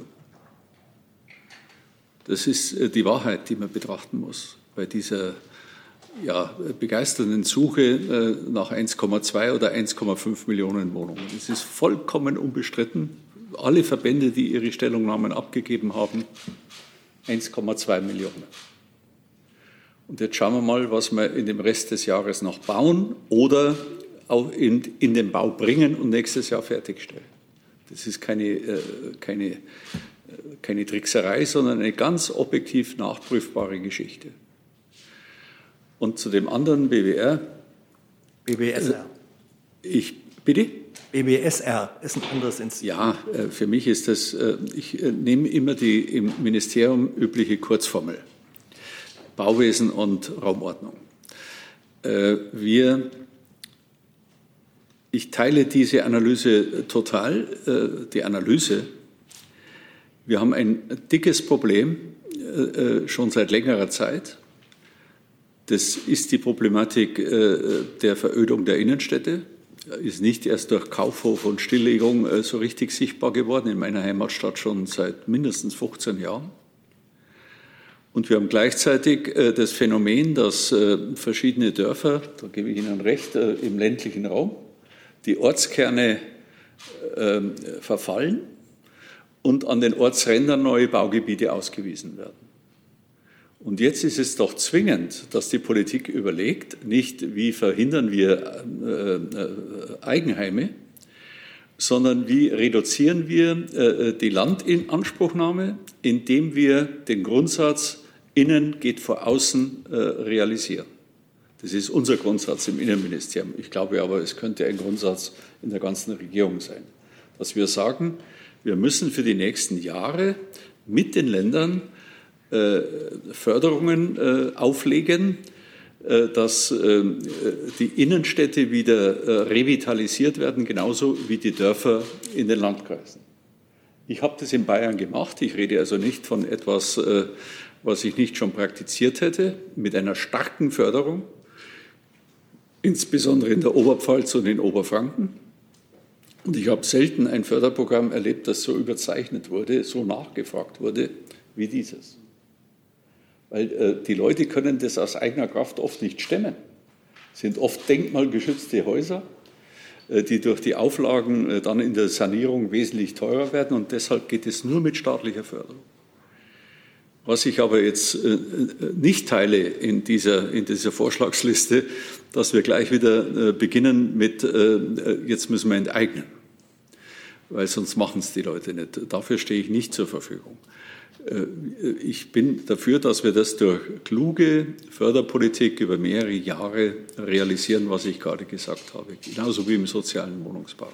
Das ist die Wahrheit, die man betrachten muss bei dieser ja, begeisternden Suche nach eins Komma zwei oder eins Komma fünf Millionen Wohnungen. Es ist vollkommen unbestritten. Alle Verbände, die ihre Stellungnahmen abgegeben haben, eins Komma zwei Millionen. Und jetzt schauen wir mal, was wir in dem Rest des Jahres noch bauen oder auch in, in den Bau bringen und nächstes Jahr fertigstellen. Das ist keine, äh, keine, äh, keine Trickserei, sondern eine ganz objektiv nachprüfbare Geschichte. Und zu dem anderen B W R. B B S R. Äh, ich, bitte? B B S R ist ein anderes Institut. Ja, äh, für mich ist das, äh, ich äh, nehme immer die im Ministerium übliche Kurzformel. Bauwesen und Raumordnung. Wir, ich teile diese Analyse total, die Analyse. Wir haben ein dickes Problem schon seit längerer Zeit. Das ist die Problematik der Verödung der Innenstädte. Ist nicht erst durch Kaufhof und Stilllegung so richtig sichtbar geworden, in meiner Heimatstadt schon seit mindestens fünfzehn Jahren. Und wir haben gleichzeitig das Phänomen, dass verschiedene Dörfer, da gebe ich Ihnen recht, im ländlichen Raum, die Ortskerne verfallen und an den Ortsrändern neue Baugebiete ausgewiesen werden. Und jetzt ist es doch zwingend, dass die Politik überlegt, nicht wie verhindern wir äh, Eigenheime, sondern wie reduzieren wir äh, die Landinanspruchnahme, indem wir den Grundsatz Innen geht vor Außen äh, realisieren. Das ist unser Grundsatz im Innenministerium. Ich glaube aber, es könnte ein Grundsatz in der ganzen Regierung sein, dass wir sagen, wir müssen für die nächsten Jahre mit den Ländern Förderungen auflegen, dass die Innenstädte wieder revitalisiert werden, genauso wie die Dörfer in den Landkreisen. Ich habe das in Bayern gemacht. Ich rede also nicht von etwas, was ich nicht schon praktiziert hätte, mit einer starken Förderung, insbesondere in der Oberpfalz und in Oberfranken. Und ich habe selten ein Förderprogramm erlebt, das so überzeichnet wurde, so nachgefragt wurde wie dieses. Weil äh, die Leute können das aus eigener Kraft oft nicht stemmen. Es sind oft denkmalgeschützte Häuser, äh, die durch die Auflagen äh, dann in der Sanierung wesentlich teurer werden. Und deshalb geht es nur mit staatlicher Förderung. Was ich aber jetzt äh, nicht teile in dieser, in dieser Vorschlagsliste, dass wir gleich wieder äh, beginnen mit, äh, jetzt müssen wir enteignen. Weil sonst machen es die Leute nicht. Dafür stehe ich nicht zur Verfügung. Ich bin dafür, dass wir das durch kluge Förderpolitik über mehrere Jahre realisieren, was ich gerade gesagt habe, genauso wie im sozialen Wohnungsbau.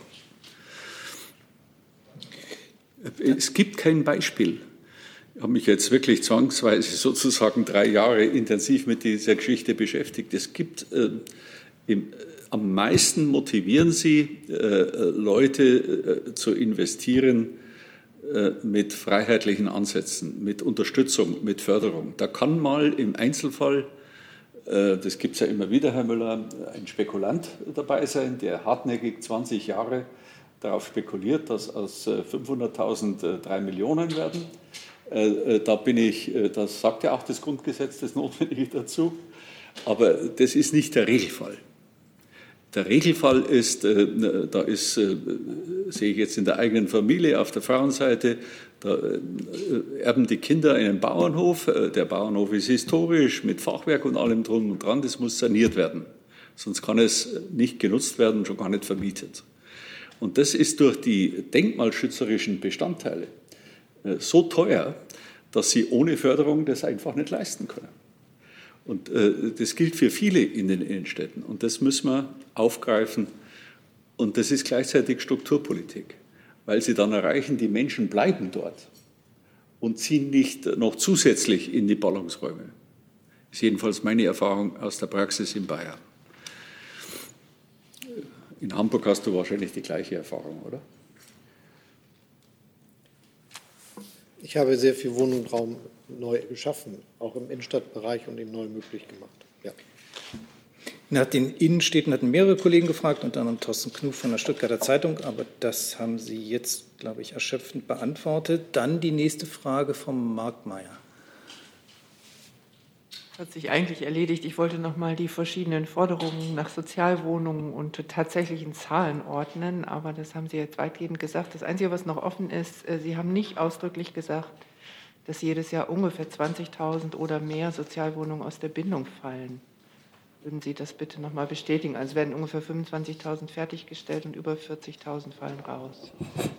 Es gibt kein Beispiel. Ich habe mich jetzt wirklich zwangsweise sozusagen drei Jahre intensiv mit dieser Geschichte beschäftigt. Es gibt äh, im, am meisten motivieren sie äh, Leute äh, zu investieren, mit freiheitlichen Ansätzen, mit Unterstützung, mit Förderung. Da kann mal im Einzelfall, das gibt es ja immer wieder, Herr Müller, ein Spekulant dabei sein, der hartnäckig zwanzig Jahre darauf spekuliert, dass aus fünfhunderttausend drei Millionen werden. Da bin ich, das sagt ja auch das Grundgesetz, das Notwendige dazu, aber das ist nicht der Regelfall. Der Regelfall ist, da ist, sehe ich jetzt in der eigenen Familie auf der Frauenseite, da erben die Kinder einen Bauernhof. Der Bauernhof ist historisch mit Fachwerk und allem drum und dran. Das muss saniert werden. Sonst kann es nicht genutzt werden, schon gar nicht vermietet. Und das ist durch die denkmalschützerischen Bestandteile so teuer, dass sie ohne Förderung das einfach nicht leisten können. Und äh, das gilt für viele in den Innenstädten. Und das müssen wir aufgreifen. Und das ist gleichzeitig Strukturpolitik, weil sie dann erreichen, die Menschen bleiben dort und ziehen nicht noch zusätzlich in die Ballungsräume. Das ist jedenfalls meine Erfahrung aus der Praxis in Bayern. In Hamburg hast du wahrscheinlich die gleiche Erfahrung, oder? Ich habe sehr viel Wohnraum neu geschaffen, auch im Innenstadtbereich und ihn neu möglich gemacht. Ja. Nach den Innenstädten hatten mehrere Kollegen gefragt, unter anderem Thorsten Knuff von der Stuttgarter Zeitung, aber das haben Sie jetzt, glaube ich, erschöpfend beantwortet. Dann die nächste Frage vom Markmeier. Das hat sich eigentlich erledigt. Ich wollte noch mal die verschiedenen Forderungen nach Sozialwohnungen und tatsächlichen Zahlen ordnen, aber das haben Sie jetzt weitgehend gesagt. Das Einzige, was noch offen ist, Sie haben nicht ausdrücklich gesagt, dass jedes Jahr ungefähr zwanzigtausend oder mehr Sozialwohnungen aus der Bindung fallen. Würden Sie das bitte noch mal bestätigen? Also werden ungefähr fünfundzwanzigtausend fertiggestellt und über vierzigtausend fallen raus.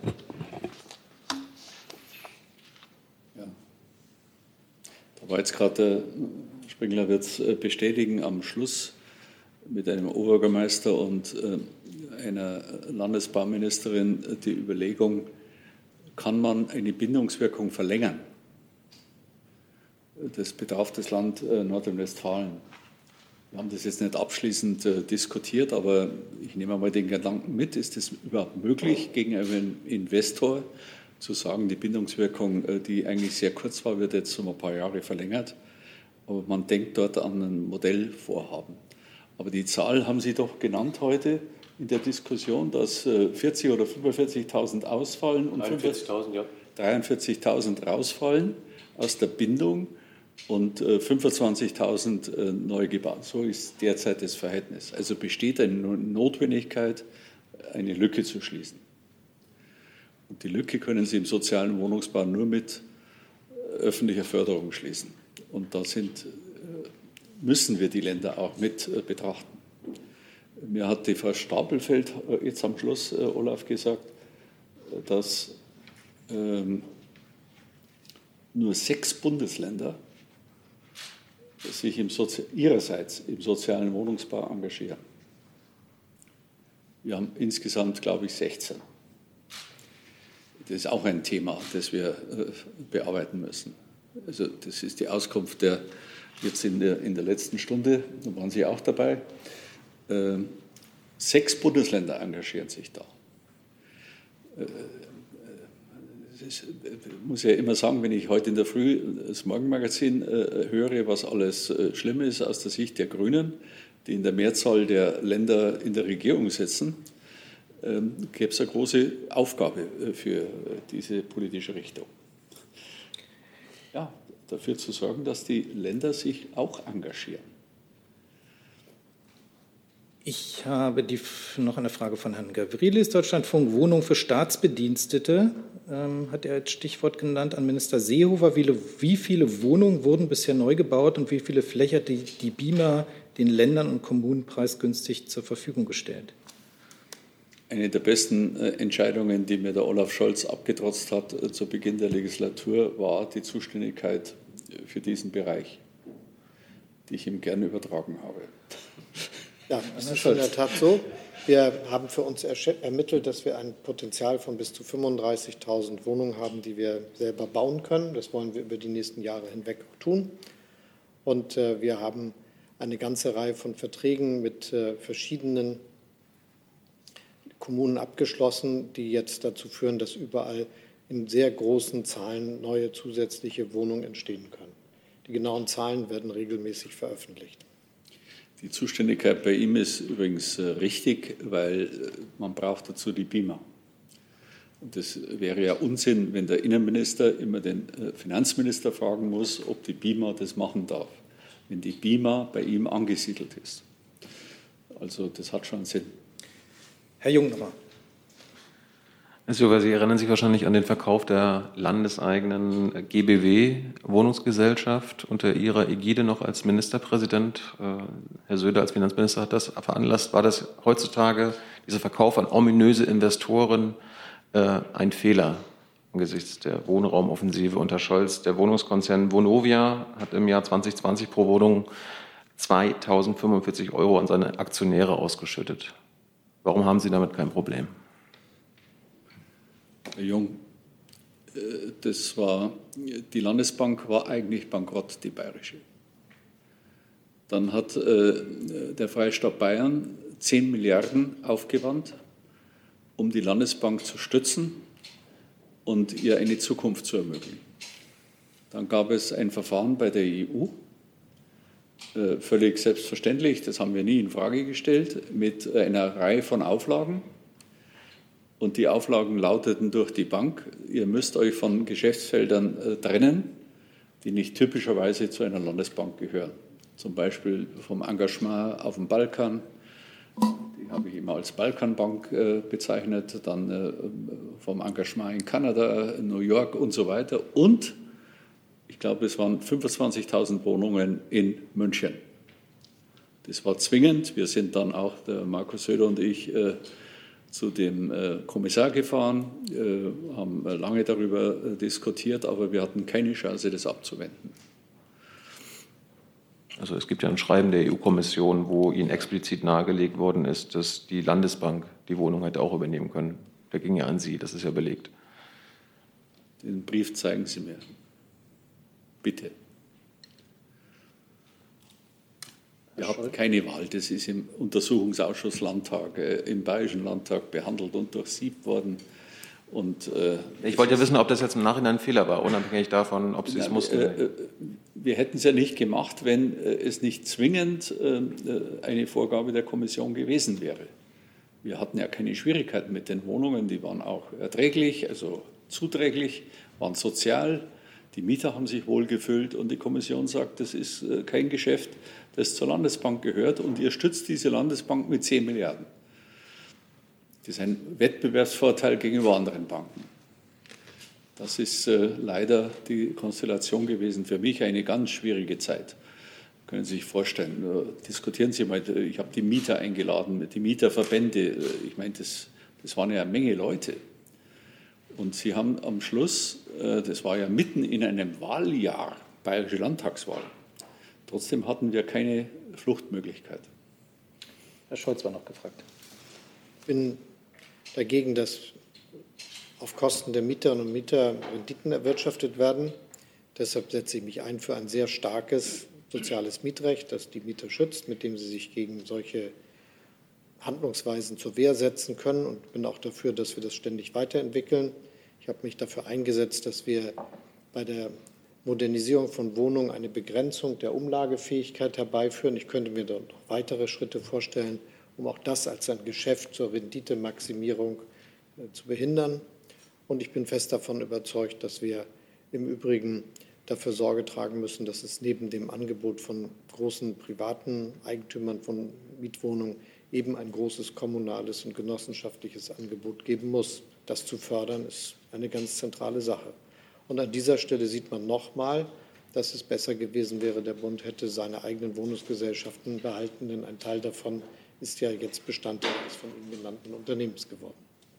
Ja. Da war jetzt gerade der Springler wird es bestätigen, am Schluss mit einem Oberbürgermeister und einer Landesbauministerin die Überlegung, kann man eine Bindungswirkung verlängern? das betraf das Land Nordrhein-Westfalen. Wir haben das jetzt nicht abschließend äh, diskutiert, aber ich nehme mal den Gedanken mit, ist es überhaupt möglich, gegen einen Investor zu sagen, die Bindungswirkung, äh, die eigentlich sehr kurz war, wird jetzt um ein paar Jahre verlängert, aber man denkt dort an ein Modellvorhaben. Aber die Zahl haben Sie doch genannt heute in der Diskussion, dass äh, vierzig oder fünfundvierzigtausend ausfallen und dreiundvierzigtausend, ja. dreiundvierzigtausend rausfallen aus der Bindung und äh, fünfundzwanzigtausend äh, neu gebaut. So ist derzeit das Verhältnis. Also besteht eine Notwendigkeit, eine Lücke zu schließen. Und die Lücke können Sie im sozialen Wohnungsbau nur mit äh, öffentlicher Förderung schließen. Und da sind, äh, müssen wir die Länder auch mit äh, betrachten. Mir hat die Frau Stapelfeld äh, jetzt am Schluss, äh, Olaf, gesagt, äh, dass ähm, nur sechs Bundesländer sich im Sozi- ihrerseits im sozialen Wohnungsbau engagieren. Wir haben insgesamt, glaube ich, sechzehn. Das ist auch ein Thema, das wir äh, bearbeiten müssen. Also das ist die Auskunft der jetzt in der, in der letzten Stunde, da waren Sie auch dabei. Äh, sechs Bundesländer engagieren sich da. Äh, Ich muss ja immer sagen, wenn ich heute in der Früh das Morgenmagazin äh, höre, was alles äh, schlimm ist aus der Sicht der Grünen, die in der Mehrzahl der Länder in der Regierung sitzen, ähm, gäbe es eine große Aufgabe äh, für äh, diese politische Richtung. Ja, dafür zu sorgen, dass die Länder sich auch engagieren. Ich habe die, noch eine Frage von Herrn Gavrilis. Deutschlandfunk, Wohnung für Staatsbedienstete, ähm, hat er als Stichwort genannt an Minister Seehofer. Wie, wie viele Wohnungen wurden bisher neu gebaut und wie viele Fläche hat die, die B I M A den Ländern und Kommunen preisgünstig zur Verfügung gestellt? Eine der besten äh, Entscheidungen, die mir der Olaf Scholz abgetrotzt hat äh, zu Beginn der Legislatur, war die Zuständigkeit für diesen Bereich, die ich ihm gerne übertragen habe. Ja, das ist in der Tat so. Wir haben für uns ermittelt, dass wir ein Potenzial von bis zu fünfunddreißigtausend Wohnungen haben, die wir selber bauen können. Das wollen wir über die nächsten Jahre hinweg auch tun. Und äh, wir haben eine ganze Reihe von Verträgen mit äh, verschiedenen Kommunen abgeschlossen, die jetzt dazu führen, dass überall in sehr großen Zahlen neue zusätzliche Wohnungen entstehen können. Die genauen Zahlen werden regelmäßig veröffentlicht. Die Zuständigkeit bei ihm ist übrigens richtig, weil man braucht dazu die B I M A. Und das wäre ja Unsinn, wenn der Innenminister immer den Finanzminister fragen muss, ob die B I M A das machen darf, wenn die B I M A bei ihm angesiedelt ist. Also das hat schon Sinn. Herr Jung nochmal. Herr Seehofer, Sie erinnern sich wahrscheinlich an den Verkauf der landeseigenen G B W-Wohnungsgesellschaft unter Ihrer Ägide noch als Ministerpräsident. Herr Söder als Finanzminister hat das veranlasst. War das heutzutage, dieser Verkauf an ominöse Investoren, ein Fehler angesichts der Wohnraumoffensive unter Scholz? Der Wohnungskonzern Vonovia hat im Jahr zwanzig zwanzig pro Wohnung zweitausendfünfundvierzig Euro an seine Aktionäre ausgeschüttet. Warum haben Sie damit kein Problem? Herr Jung, das war, die Landesbank war eigentlich bankrott, die bayerische. Dann hat äh, der Freistaat Bayern zehn Milliarden aufgewandt, um die Landesbank zu stützen und ihr eine Zukunft zu ermöglichen. Dann gab es ein Verfahren bei der E U, äh, völlig selbstverständlich, das haben wir nie in Frage gestellt, mit einer Reihe von Auflagen. Und die Auflagen lauteten durch die Bank, ihr müsst euch von Geschäftsfeldern äh, trennen, die nicht typischerweise zu einer Landesbank gehören. Zum Beispiel vom Engagement auf dem Balkan, die habe ich immer als Balkanbank äh, bezeichnet, dann äh, vom Engagement in Kanada, in New York und so weiter. Und ich glaube, es waren fünfundzwanzigtausend Wohnungen in München. Das war zwingend. Wir sind dann auch, der Markus Söder und ich, äh, zu dem äh, Kommissar gefahren, äh, haben lange darüber äh, diskutiert, aber wir hatten keine Chance, das abzuwenden. Also es gibt ja ein Schreiben der E U-Kommission, wo Ihnen explizit nahegelegt worden ist, dass die Landesbank die Wohnung hätte auch übernehmen können. Der ging ja an Sie, das ist ja belegt. Den Brief zeigen Sie mir. Bitte. Wir hatten keine Wahl. Das ist im Untersuchungsausschuss Landtag, äh, im Bayerischen Landtag behandelt und durchsiebt worden. Und, äh, ich wollte ja wissen, ob das jetzt im Nachhinein ein Fehler war, unabhängig davon, ob Sie es mussten. Äh, wir hätten es ja nicht gemacht, wenn äh, es nicht zwingend äh, eine Vorgabe der Kommission gewesen wäre. Wir hatten ja keine Schwierigkeiten mit den Wohnungen, die waren auch erträglich, also zuträglich, waren sozial. Die Mieter haben sich wohlgefühlt und die Kommission sagt, das ist äh, kein Geschäft, das zur Landesbank gehört und ihr stützt diese Landesbank mit zehn Milliarden. Das ist ein Wettbewerbsvorteil gegenüber anderen Banken. Das ist äh, leider die Konstellation gewesen. Für mich eine ganz schwierige Zeit. Können Sie sich vorstellen. Äh, diskutieren Sie mal, ich habe die Mieter eingeladen, die Mieterverbände. Äh, ich meine, das, das waren ja eine Menge Leute. Und Sie haben am Schluss, äh, das war ja mitten in einem Wahljahr, Bayerische Landtagswahl, trotzdem hatten wir keine Fluchtmöglichkeit. Herr Scholz war noch gefragt. Ich bin dagegen, dass auf Kosten der Mieterinnen und Mieter Renditen erwirtschaftet werden. Deshalb setze ich mich ein für ein sehr starkes soziales Mietrecht, das die Mieter schützt, mit dem sie sich gegen solche Handlungsweisen zur Wehr setzen können, und bin auch dafür, dass wir das ständig weiterentwickeln. Ich habe mich dafür eingesetzt, dass wir bei der Modernisierung von Wohnungen eine Begrenzung der Umlagefähigkeit herbeiführen. Ich könnte mir dort noch weitere Schritte vorstellen, um auch das als ein Geschäft zur Renditemaximierung äh, zu behindern. Und ich bin fest davon überzeugt, dass wir im Übrigen dafür Sorge tragen müssen, dass es neben dem Angebot von großen privaten Eigentümern von Mietwohnungen eben ein großes kommunales und genossenschaftliches Angebot geben muss. Das zu fördern, ist eine ganz zentrale Sache. Und an dieser Stelle sieht man nochmal, dass es besser gewesen wäre, der Bund hätte seine eigenen Wohnungsgesellschaften behalten, denn ein Teil davon ist ja jetzt Bestandteil des von Ihnen genannten Unternehmens geworden.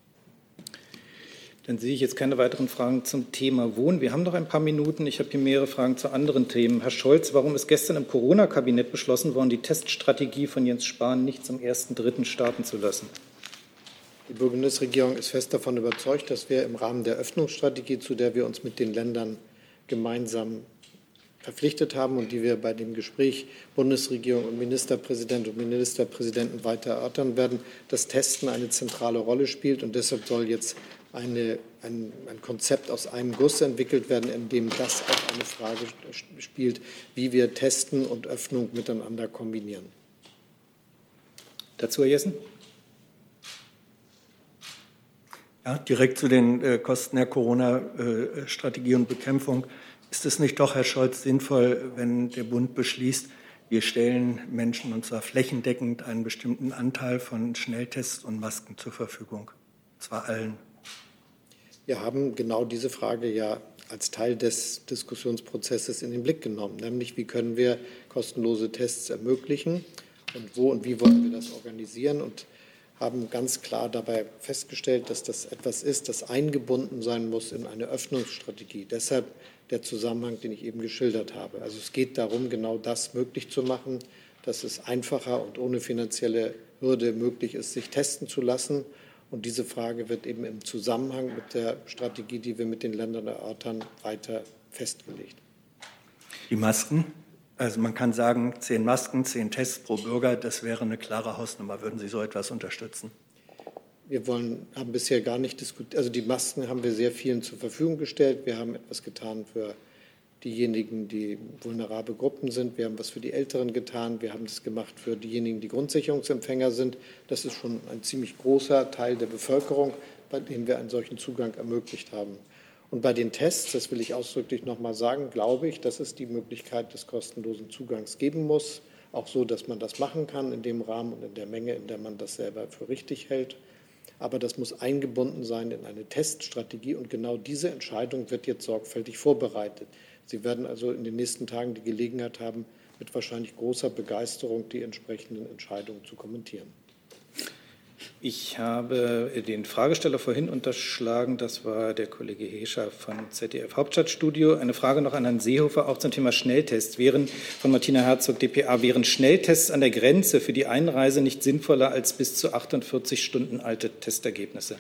Dann sehe ich jetzt keine weiteren Fragen zum Thema Wohnen. Wir haben noch ein paar Minuten. Ich habe hier mehrere Fragen zu anderen Themen. Herr Scholz, warum ist gestern im Corona-Kabinett beschlossen worden, die Teststrategie von Jens Spahn nicht zum ersten Dritten starten zu lassen? Die Bundesregierung ist fest davon überzeugt, dass wir im Rahmen der Öffnungsstrategie, zu der wir uns mit den Ländern gemeinsam verpflichtet haben und die wir bei dem Gespräch Bundesregierung und Ministerpräsident und Ministerpräsidenten weiter erörtern werden, das Testen eine zentrale Rolle spielt. Und deshalb soll jetzt eine, ein, ein Konzept aus einem Guss entwickelt werden, in dem das auch eine Frage spielt, wie wir Testen und Öffnung miteinander kombinieren. Dazu, Herr Jessen? Ja, direkt zu den äh, Kosten der Corona-Strategie und Bekämpfung. Ist es nicht doch, Herr Scholz, sinnvoll, wenn der Bund beschließt, wir stellen Menschen, und zwar flächendeckend, einen bestimmten Anteil von Schnelltests und Masken zur Verfügung, und zwar allen? Wir haben genau diese Frage ja als Teil des Diskussionsprozesses in den Blick genommen, nämlich wie können wir kostenlose Tests ermöglichen und wo und wie wollen wir das organisieren, und haben ganz klar dabei festgestellt, dass das etwas ist, das eingebunden sein muss in eine Öffnungsstrategie. Deshalb der Zusammenhang, den ich eben geschildert habe. Also es geht darum, genau das möglich zu machen, dass es einfacher und ohne finanzielle Hürde möglich ist, sich testen zu lassen. Und diese Frage wird eben im Zusammenhang mit der Strategie, die wir mit den Ländern erörtern, weiter festgelegt. Die Masken? Also man kann sagen, zehn Masken, zehn Tests pro Bürger, das wäre eine klare Hausnummer. Würden Sie so etwas unterstützen? Wir wollen, haben bisher gar nicht diskutiert. Also die Masken haben wir sehr vielen zur Verfügung gestellt. Wir haben etwas getan für diejenigen, die vulnerable Gruppen sind. Wir haben was für die Älteren getan. Wir haben das gemacht für diejenigen, die Grundsicherungsempfänger sind. Das ist schon ein ziemlich großer Teil der Bevölkerung, bei dem wir einen solchen Zugang ermöglicht haben. Und bei den Tests, das will ich ausdrücklich noch mal sagen, glaube ich, dass es die Möglichkeit des kostenlosen Zugangs geben muss, auch so, dass man das machen kann in dem Rahmen und in der Menge, in der man das selber für richtig hält. Aber das muss eingebunden sein in eine Teststrategie, und genau diese Entscheidung wird jetzt sorgfältig vorbereitet. Sie werden also in den nächsten Tagen die Gelegenheit haben, mit wahrscheinlich großer Begeisterung die entsprechenden Entscheidungen zu kommentieren. Ich habe den Fragesteller vorhin unterschlagen, das war der Kollege Hescher von Z D F Hauptstadtstudio. Eine Frage noch an Herrn Seehofer, auch zum Thema Schnelltests. Wären, von Martina Herzog, D P A, wären Schnelltests an der Grenze für die Einreise nicht sinnvoller als bis zu achtundvierzig Stunden alte Testergebnisse?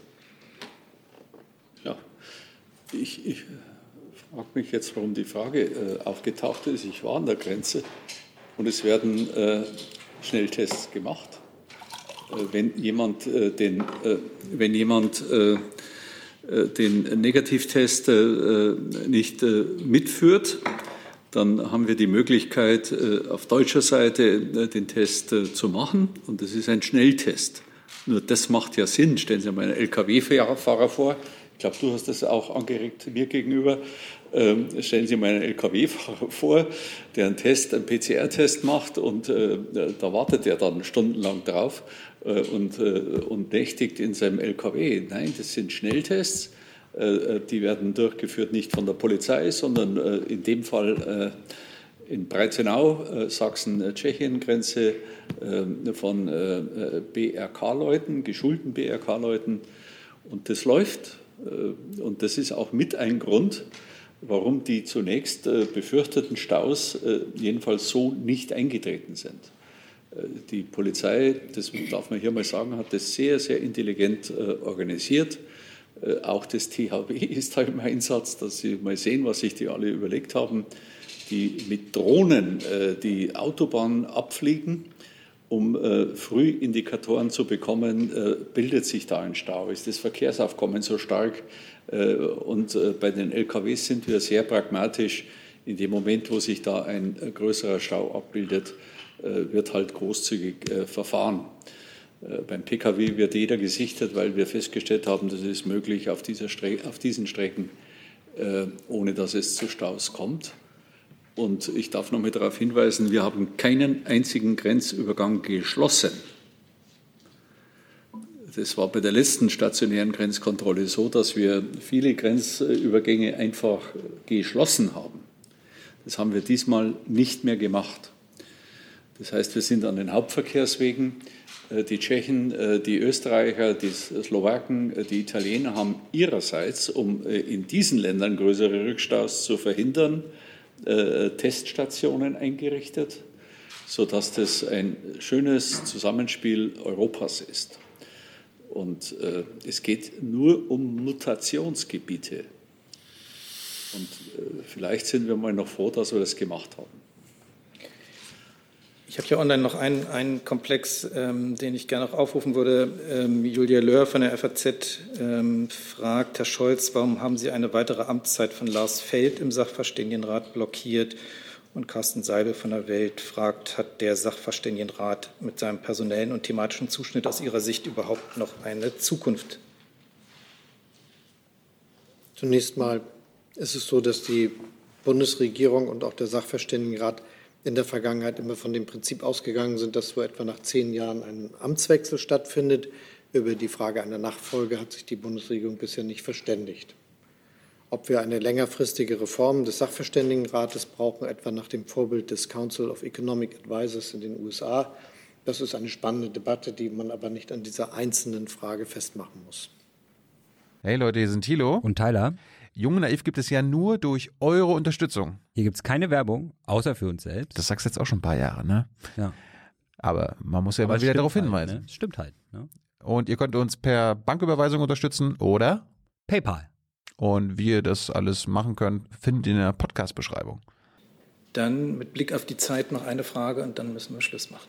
Ja, ich, ich frage mich jetzt, warum die Frage äh, aufgetaucht ist. Ich war an der Grenze. und es werden äh, Schnelltests gemacht. Äh, wenn jemand, äh, den, äh, wenn jemand äh, den Negativtest äh, nicht äh, mitführt, dann haben wir die Möglichkeit, äh, auf deutscher Seite äh, den Test äh, zu machen. Und das ist ein Schnelltest. Nur das macht ja Sinn. Stellen Sie mal einen L K W-Fahrer vor. Ich glaube, du hast das auch angeregt mir gegenüber. Ähm, stellen Sie mal einen L K W-Fahrer vor, der einen Test, einen P C R-Test macht und äh, da wartet er dann stundenlang drauf äh, und, äh, und nächtigt in seinem L K W. Nein, das sind Schnelltests. Äh, die werden durchgeführt nicht von der Polizei, sondern äh, in dem Fall äh, in Breitenau, äh, Sachsen-Tschechien-Grenze äh, von äh, B R K-Leuten, geschulten B R K-Leuten. Und das läuft. Äh, und das ist auch mit ein Grund, warum die zunächst äh, befürchteten Staus äh, jedenfalls so nicht eingetreten sind. Äh, die Polizei, das darf man hier mal sagen, hat das sehr, sehr intelligent äh, organisiert. Äh, auch das T H W ist da im Einsatz, dass Sie mal sehen, was sich die alle überlegt haben, die mit Drohnen äh, die Autobahn abfliegen, um äh, Frühindikatoren zu bekommen, äh, bildet sich da ein Stau, ist das Verkehrsaufkommen so stark. Und bei den L K Ws sind wir sehr pragmatisch. In dem Moment, wo sich da ein größerer Stau abbildet, wird halt großzügig verfahren. Beim P K W wird jeder gesichtet, weil wir festgestellt haben, das ist möglich auf, dieser Stre- auf diesen Strecken, ohne dass es zu Staus kommt. Und ich darf noch mal darauf hinweisen, wir haben keinen einzigen Grenzübergang geschlossen. Das war bei der letzten stationären Grenzkontrolle so, dass wir viele Grenzübergänge einfach geschlossen haben. Das haben wir diesmal nicht mehr gemacht. Das heißt, wir sind an den Hauptverkehrswegen. Die Tschechen, die Österreicher, die Slowaken, die Italiener haben ihrerseits, um in diesen Ländern größere Rückstaus zu verhindern, Teststationen eingerichtet, sodass das ein schönes Zusammenspiel Europas ist. Und äh, es geht nur um Mutationsgebiete. Und äh, vielleicht sind wir mal noch froh, dass wir das gemacht haben. Ich habe hier online noch einen, einen Komplex, ähm, den ich gerne auch aufrufen würde. Ähm, Julia Löhr von der F A Z ähm, fragt, Herr Scholz, warum haben Sie eine weitere Amtszeit von Lars Feld im Sachverständigenrat blockiert? Und Carsten Seibel von der Welt fragt, hat der Sachverständigenrat mit seinem personellen und thematischen Zuschnitt aus Ihrer Sicht überhaupt noch eine Zukunft? Zunächst mal ist es so, dass die Bundesregierung und auch der Sachverständigenrat in der Vergangenheit immer von dem Prinzip ausgegangen sind, dass so etwa nach zehn Jahren ein Amtswechsel stattfindet. Über die Frage einer Nachfolge hat sich die Bundesregierung bisher nicht verständigt. Ob wir eine längerfristige Reform des Sachverständigenrates brauchen, etwa nach dem Vorbild des Council of Economic Advisors in den U S A, das ist eine spannende Debatte, die man aber nicht an dieser einzelnen Frage festmachen muss. Hey Leute, hier sind Thilo und Tyler. Jung und Naiv gibt es ja nur durch eure Unterstützung. Hier gibt es keine Werbung, außer für uns selbst. Das sagst du jetzt auch schon ein paar Jahre, ne? Ja. Aber man muss ja Aber mal wieder darauf halt, hinweisen. Ne? Stimmt halt. Ne? Und ihr könnt uns per Banküberweisung unterstützen oder PayPal. Und wie ihr das alles machen könnt, findet ihr in der Podcast-Beschreibung. Dann mit Blick auf die Zeit noch eine Frage und dann müssen wir Schluss machen.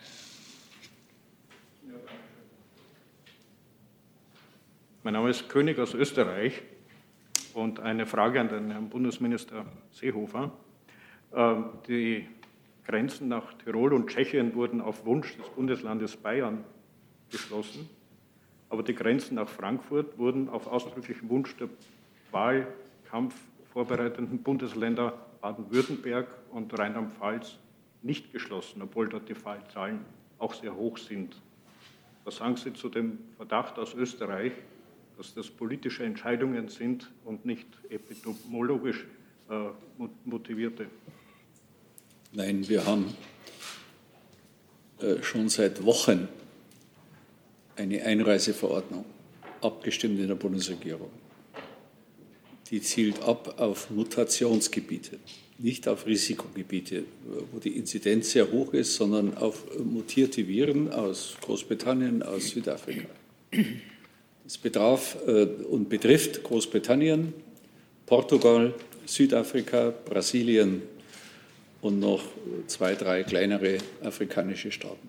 Mein Name ist König aus Österreich und eine Frage an den Herrn Bundesminister Seehofer. Die Grenzen nach Tirol und Tschechien wurden auf Wunsch des Bundeslandes Bayern geschlossen, aber die Grenzen nach Frankfurt wurden auf ausdrücklichen Wunsch der Wahlkampf vorbereitenden Bundesländer Baden-Württemberg und Rheinland-Pfalz nicht geschlossen, obwohl dort die Fallzahlen auch sehr hoch sind. Was sagen Sie zu dem Verdacht aus Österreich, dass das politische Entscheidungen sind und nicht epidemiologisch äh, motivierte? Nein, wir haben äh, schon seit Wochen eine Einreiseverordnung abgestimmt in der Bundesregierung. Die zielt ab auf Mutationsgebiete, nicht auf Risikogebiete, wo die Inzidenz sehr hoch ist, sondern auf mutierte Viren aus Großbritannien, aus Südafrika. Es betraf äh, und betrifft Großbritannien, Portugal, Südafrika, Brasilien und noch zwei, drei kleinere afrikanische Staaten.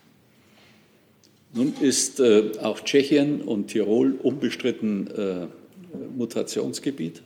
Nun ist äh, auch Tschechien und Tirol unbestritten äh, Mutationsgebiet.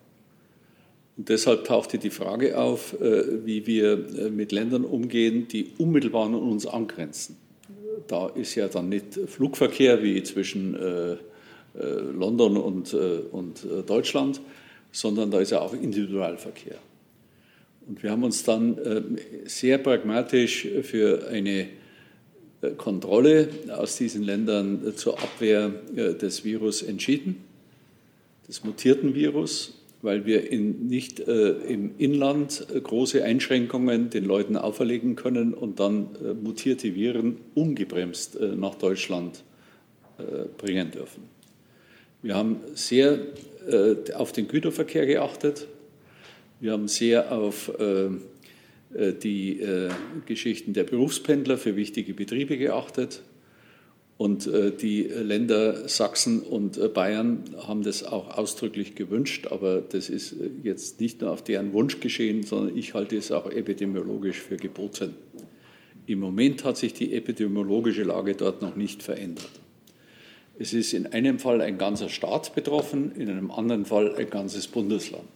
Und deshalb tauchte die Frage auf, äh, wie wir äh, mit Ländern umgehen, die unmittelbar an uns angrenzen. Da ist ja dann nicht Flugverkehr wie zwischen äh, äh, London und, äh, und äh, Deutschland, sondern da ist ja auch Individualverkehr. Und wir haben uns dann äh, sehr pragmatisch für eine Kontrolle aus diesen Ländern zur Abwehr des Virus entschieden, des mutierten Virus, weil wir in, nicht äh, im Inland große Einschränkungen den Leuten auferlegen können und dann äh, mutierte Viren ungebremst äh, nach Deutschland äh, bringen dürfen. Wir haben sehr äh, auf den Güterverkehr geachtet, wir haben sehr auf äh, die äh, Geschichten der Berufspendler für wichtige Betriebe geachtet. Und äh, die Länder Sachsen und äh, Bayern haben das auch ausdrücklich gewünscht, aber das ist äh, jetzt nicht nur auf deren Wunsch geschehen, sondern ich halte es auch epidemiologisch für geboten. Im Moment hat sich die epidemiologische Lage dort noch nicht verändert. Es ist in einem Fall ein ganzer Staat betroffen, in einem anderen Fall ein ganzes Bundesland.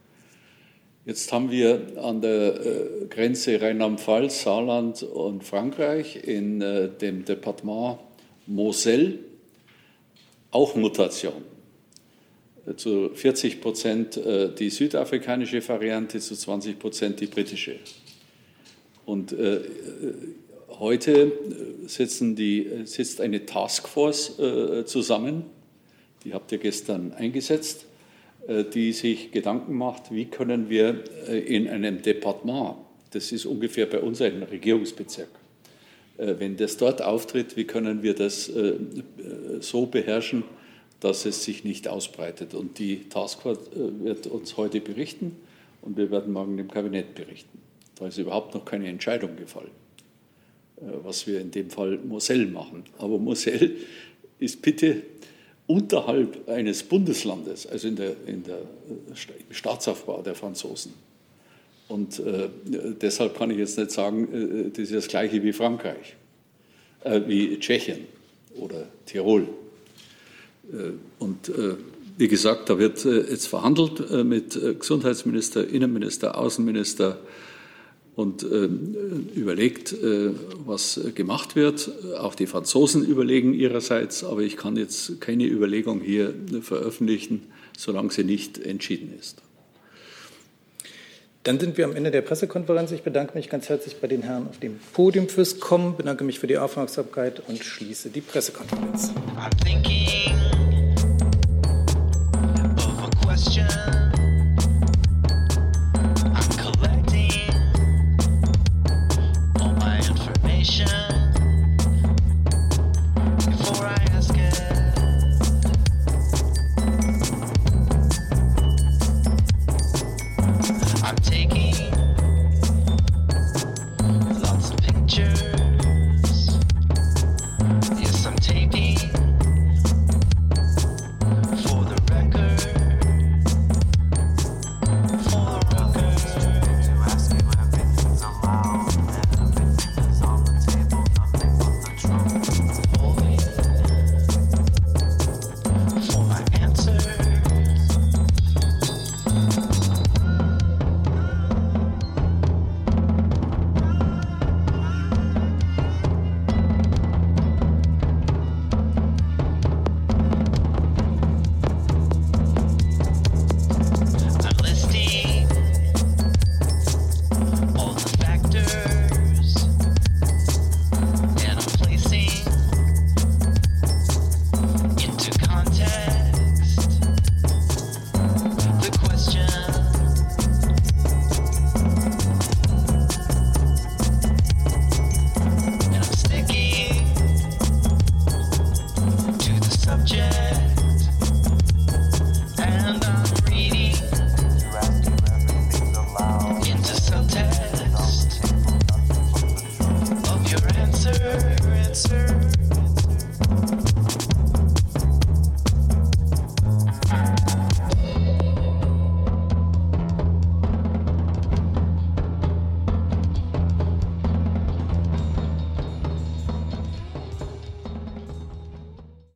Jetzt haben wir an der äh, Grenze Rheinland-Pfalz, Saarland und Frankreich in äh, dem Departement Moselle auch Mutation. Äh, zu vierzig Prozent äh, die südafrikanische Variante, zu zwanzig Prozent die britische. Und äh, heute sitzen die, sitzt eine Taskforce äh, zusammen, die habt ihr gestern eingesetzt, die sich Gedanken macht, wie können wir in einem Departement, das ist ungefähr bei uns ein Regierungsbezirk, wenn das dort auftritt, wie können wir das so beherrschen, dass es sich nicht ausbreitet. Und die Taskforce wird uns heute berichten und wir werden morgen dem Kabinett berichten. Da ist überhaupt noch keine Entscheidung gefallen, was wir in dem Fall Moselle machen. Aber Moselle ist bitte unterhalb eines Bundeslandes, also in der, in der im Staatsaufbau der Franzosen. Und äh, deshalb kann ich jetzt nicht sagen, äh, das ist das Gleiche wie Frankreich, äh, wie Tschechien oder Tirol. Äh, und äh, wie gesagt, da wird äh, jetzt verhandelt äh, mit äh, Gesundheitsminister, Innenminister, Außenminister und äh, überlegt, äh, was gemacht wird. Auch die Franzosen überlegen ihrerseits, aber ich kann jetzt keine Überlegung hier veröffentlichen, solange sie nicht entschieden ist. Dann sind wir am Ende der Pressekonferenz. Ich bedanke mich ganz herzlich bei den Herren auf dem Podium fürs Kommen, bedanke mich für die Aufmerksamkeit und schließe die Pressekonferenz. I'm thinking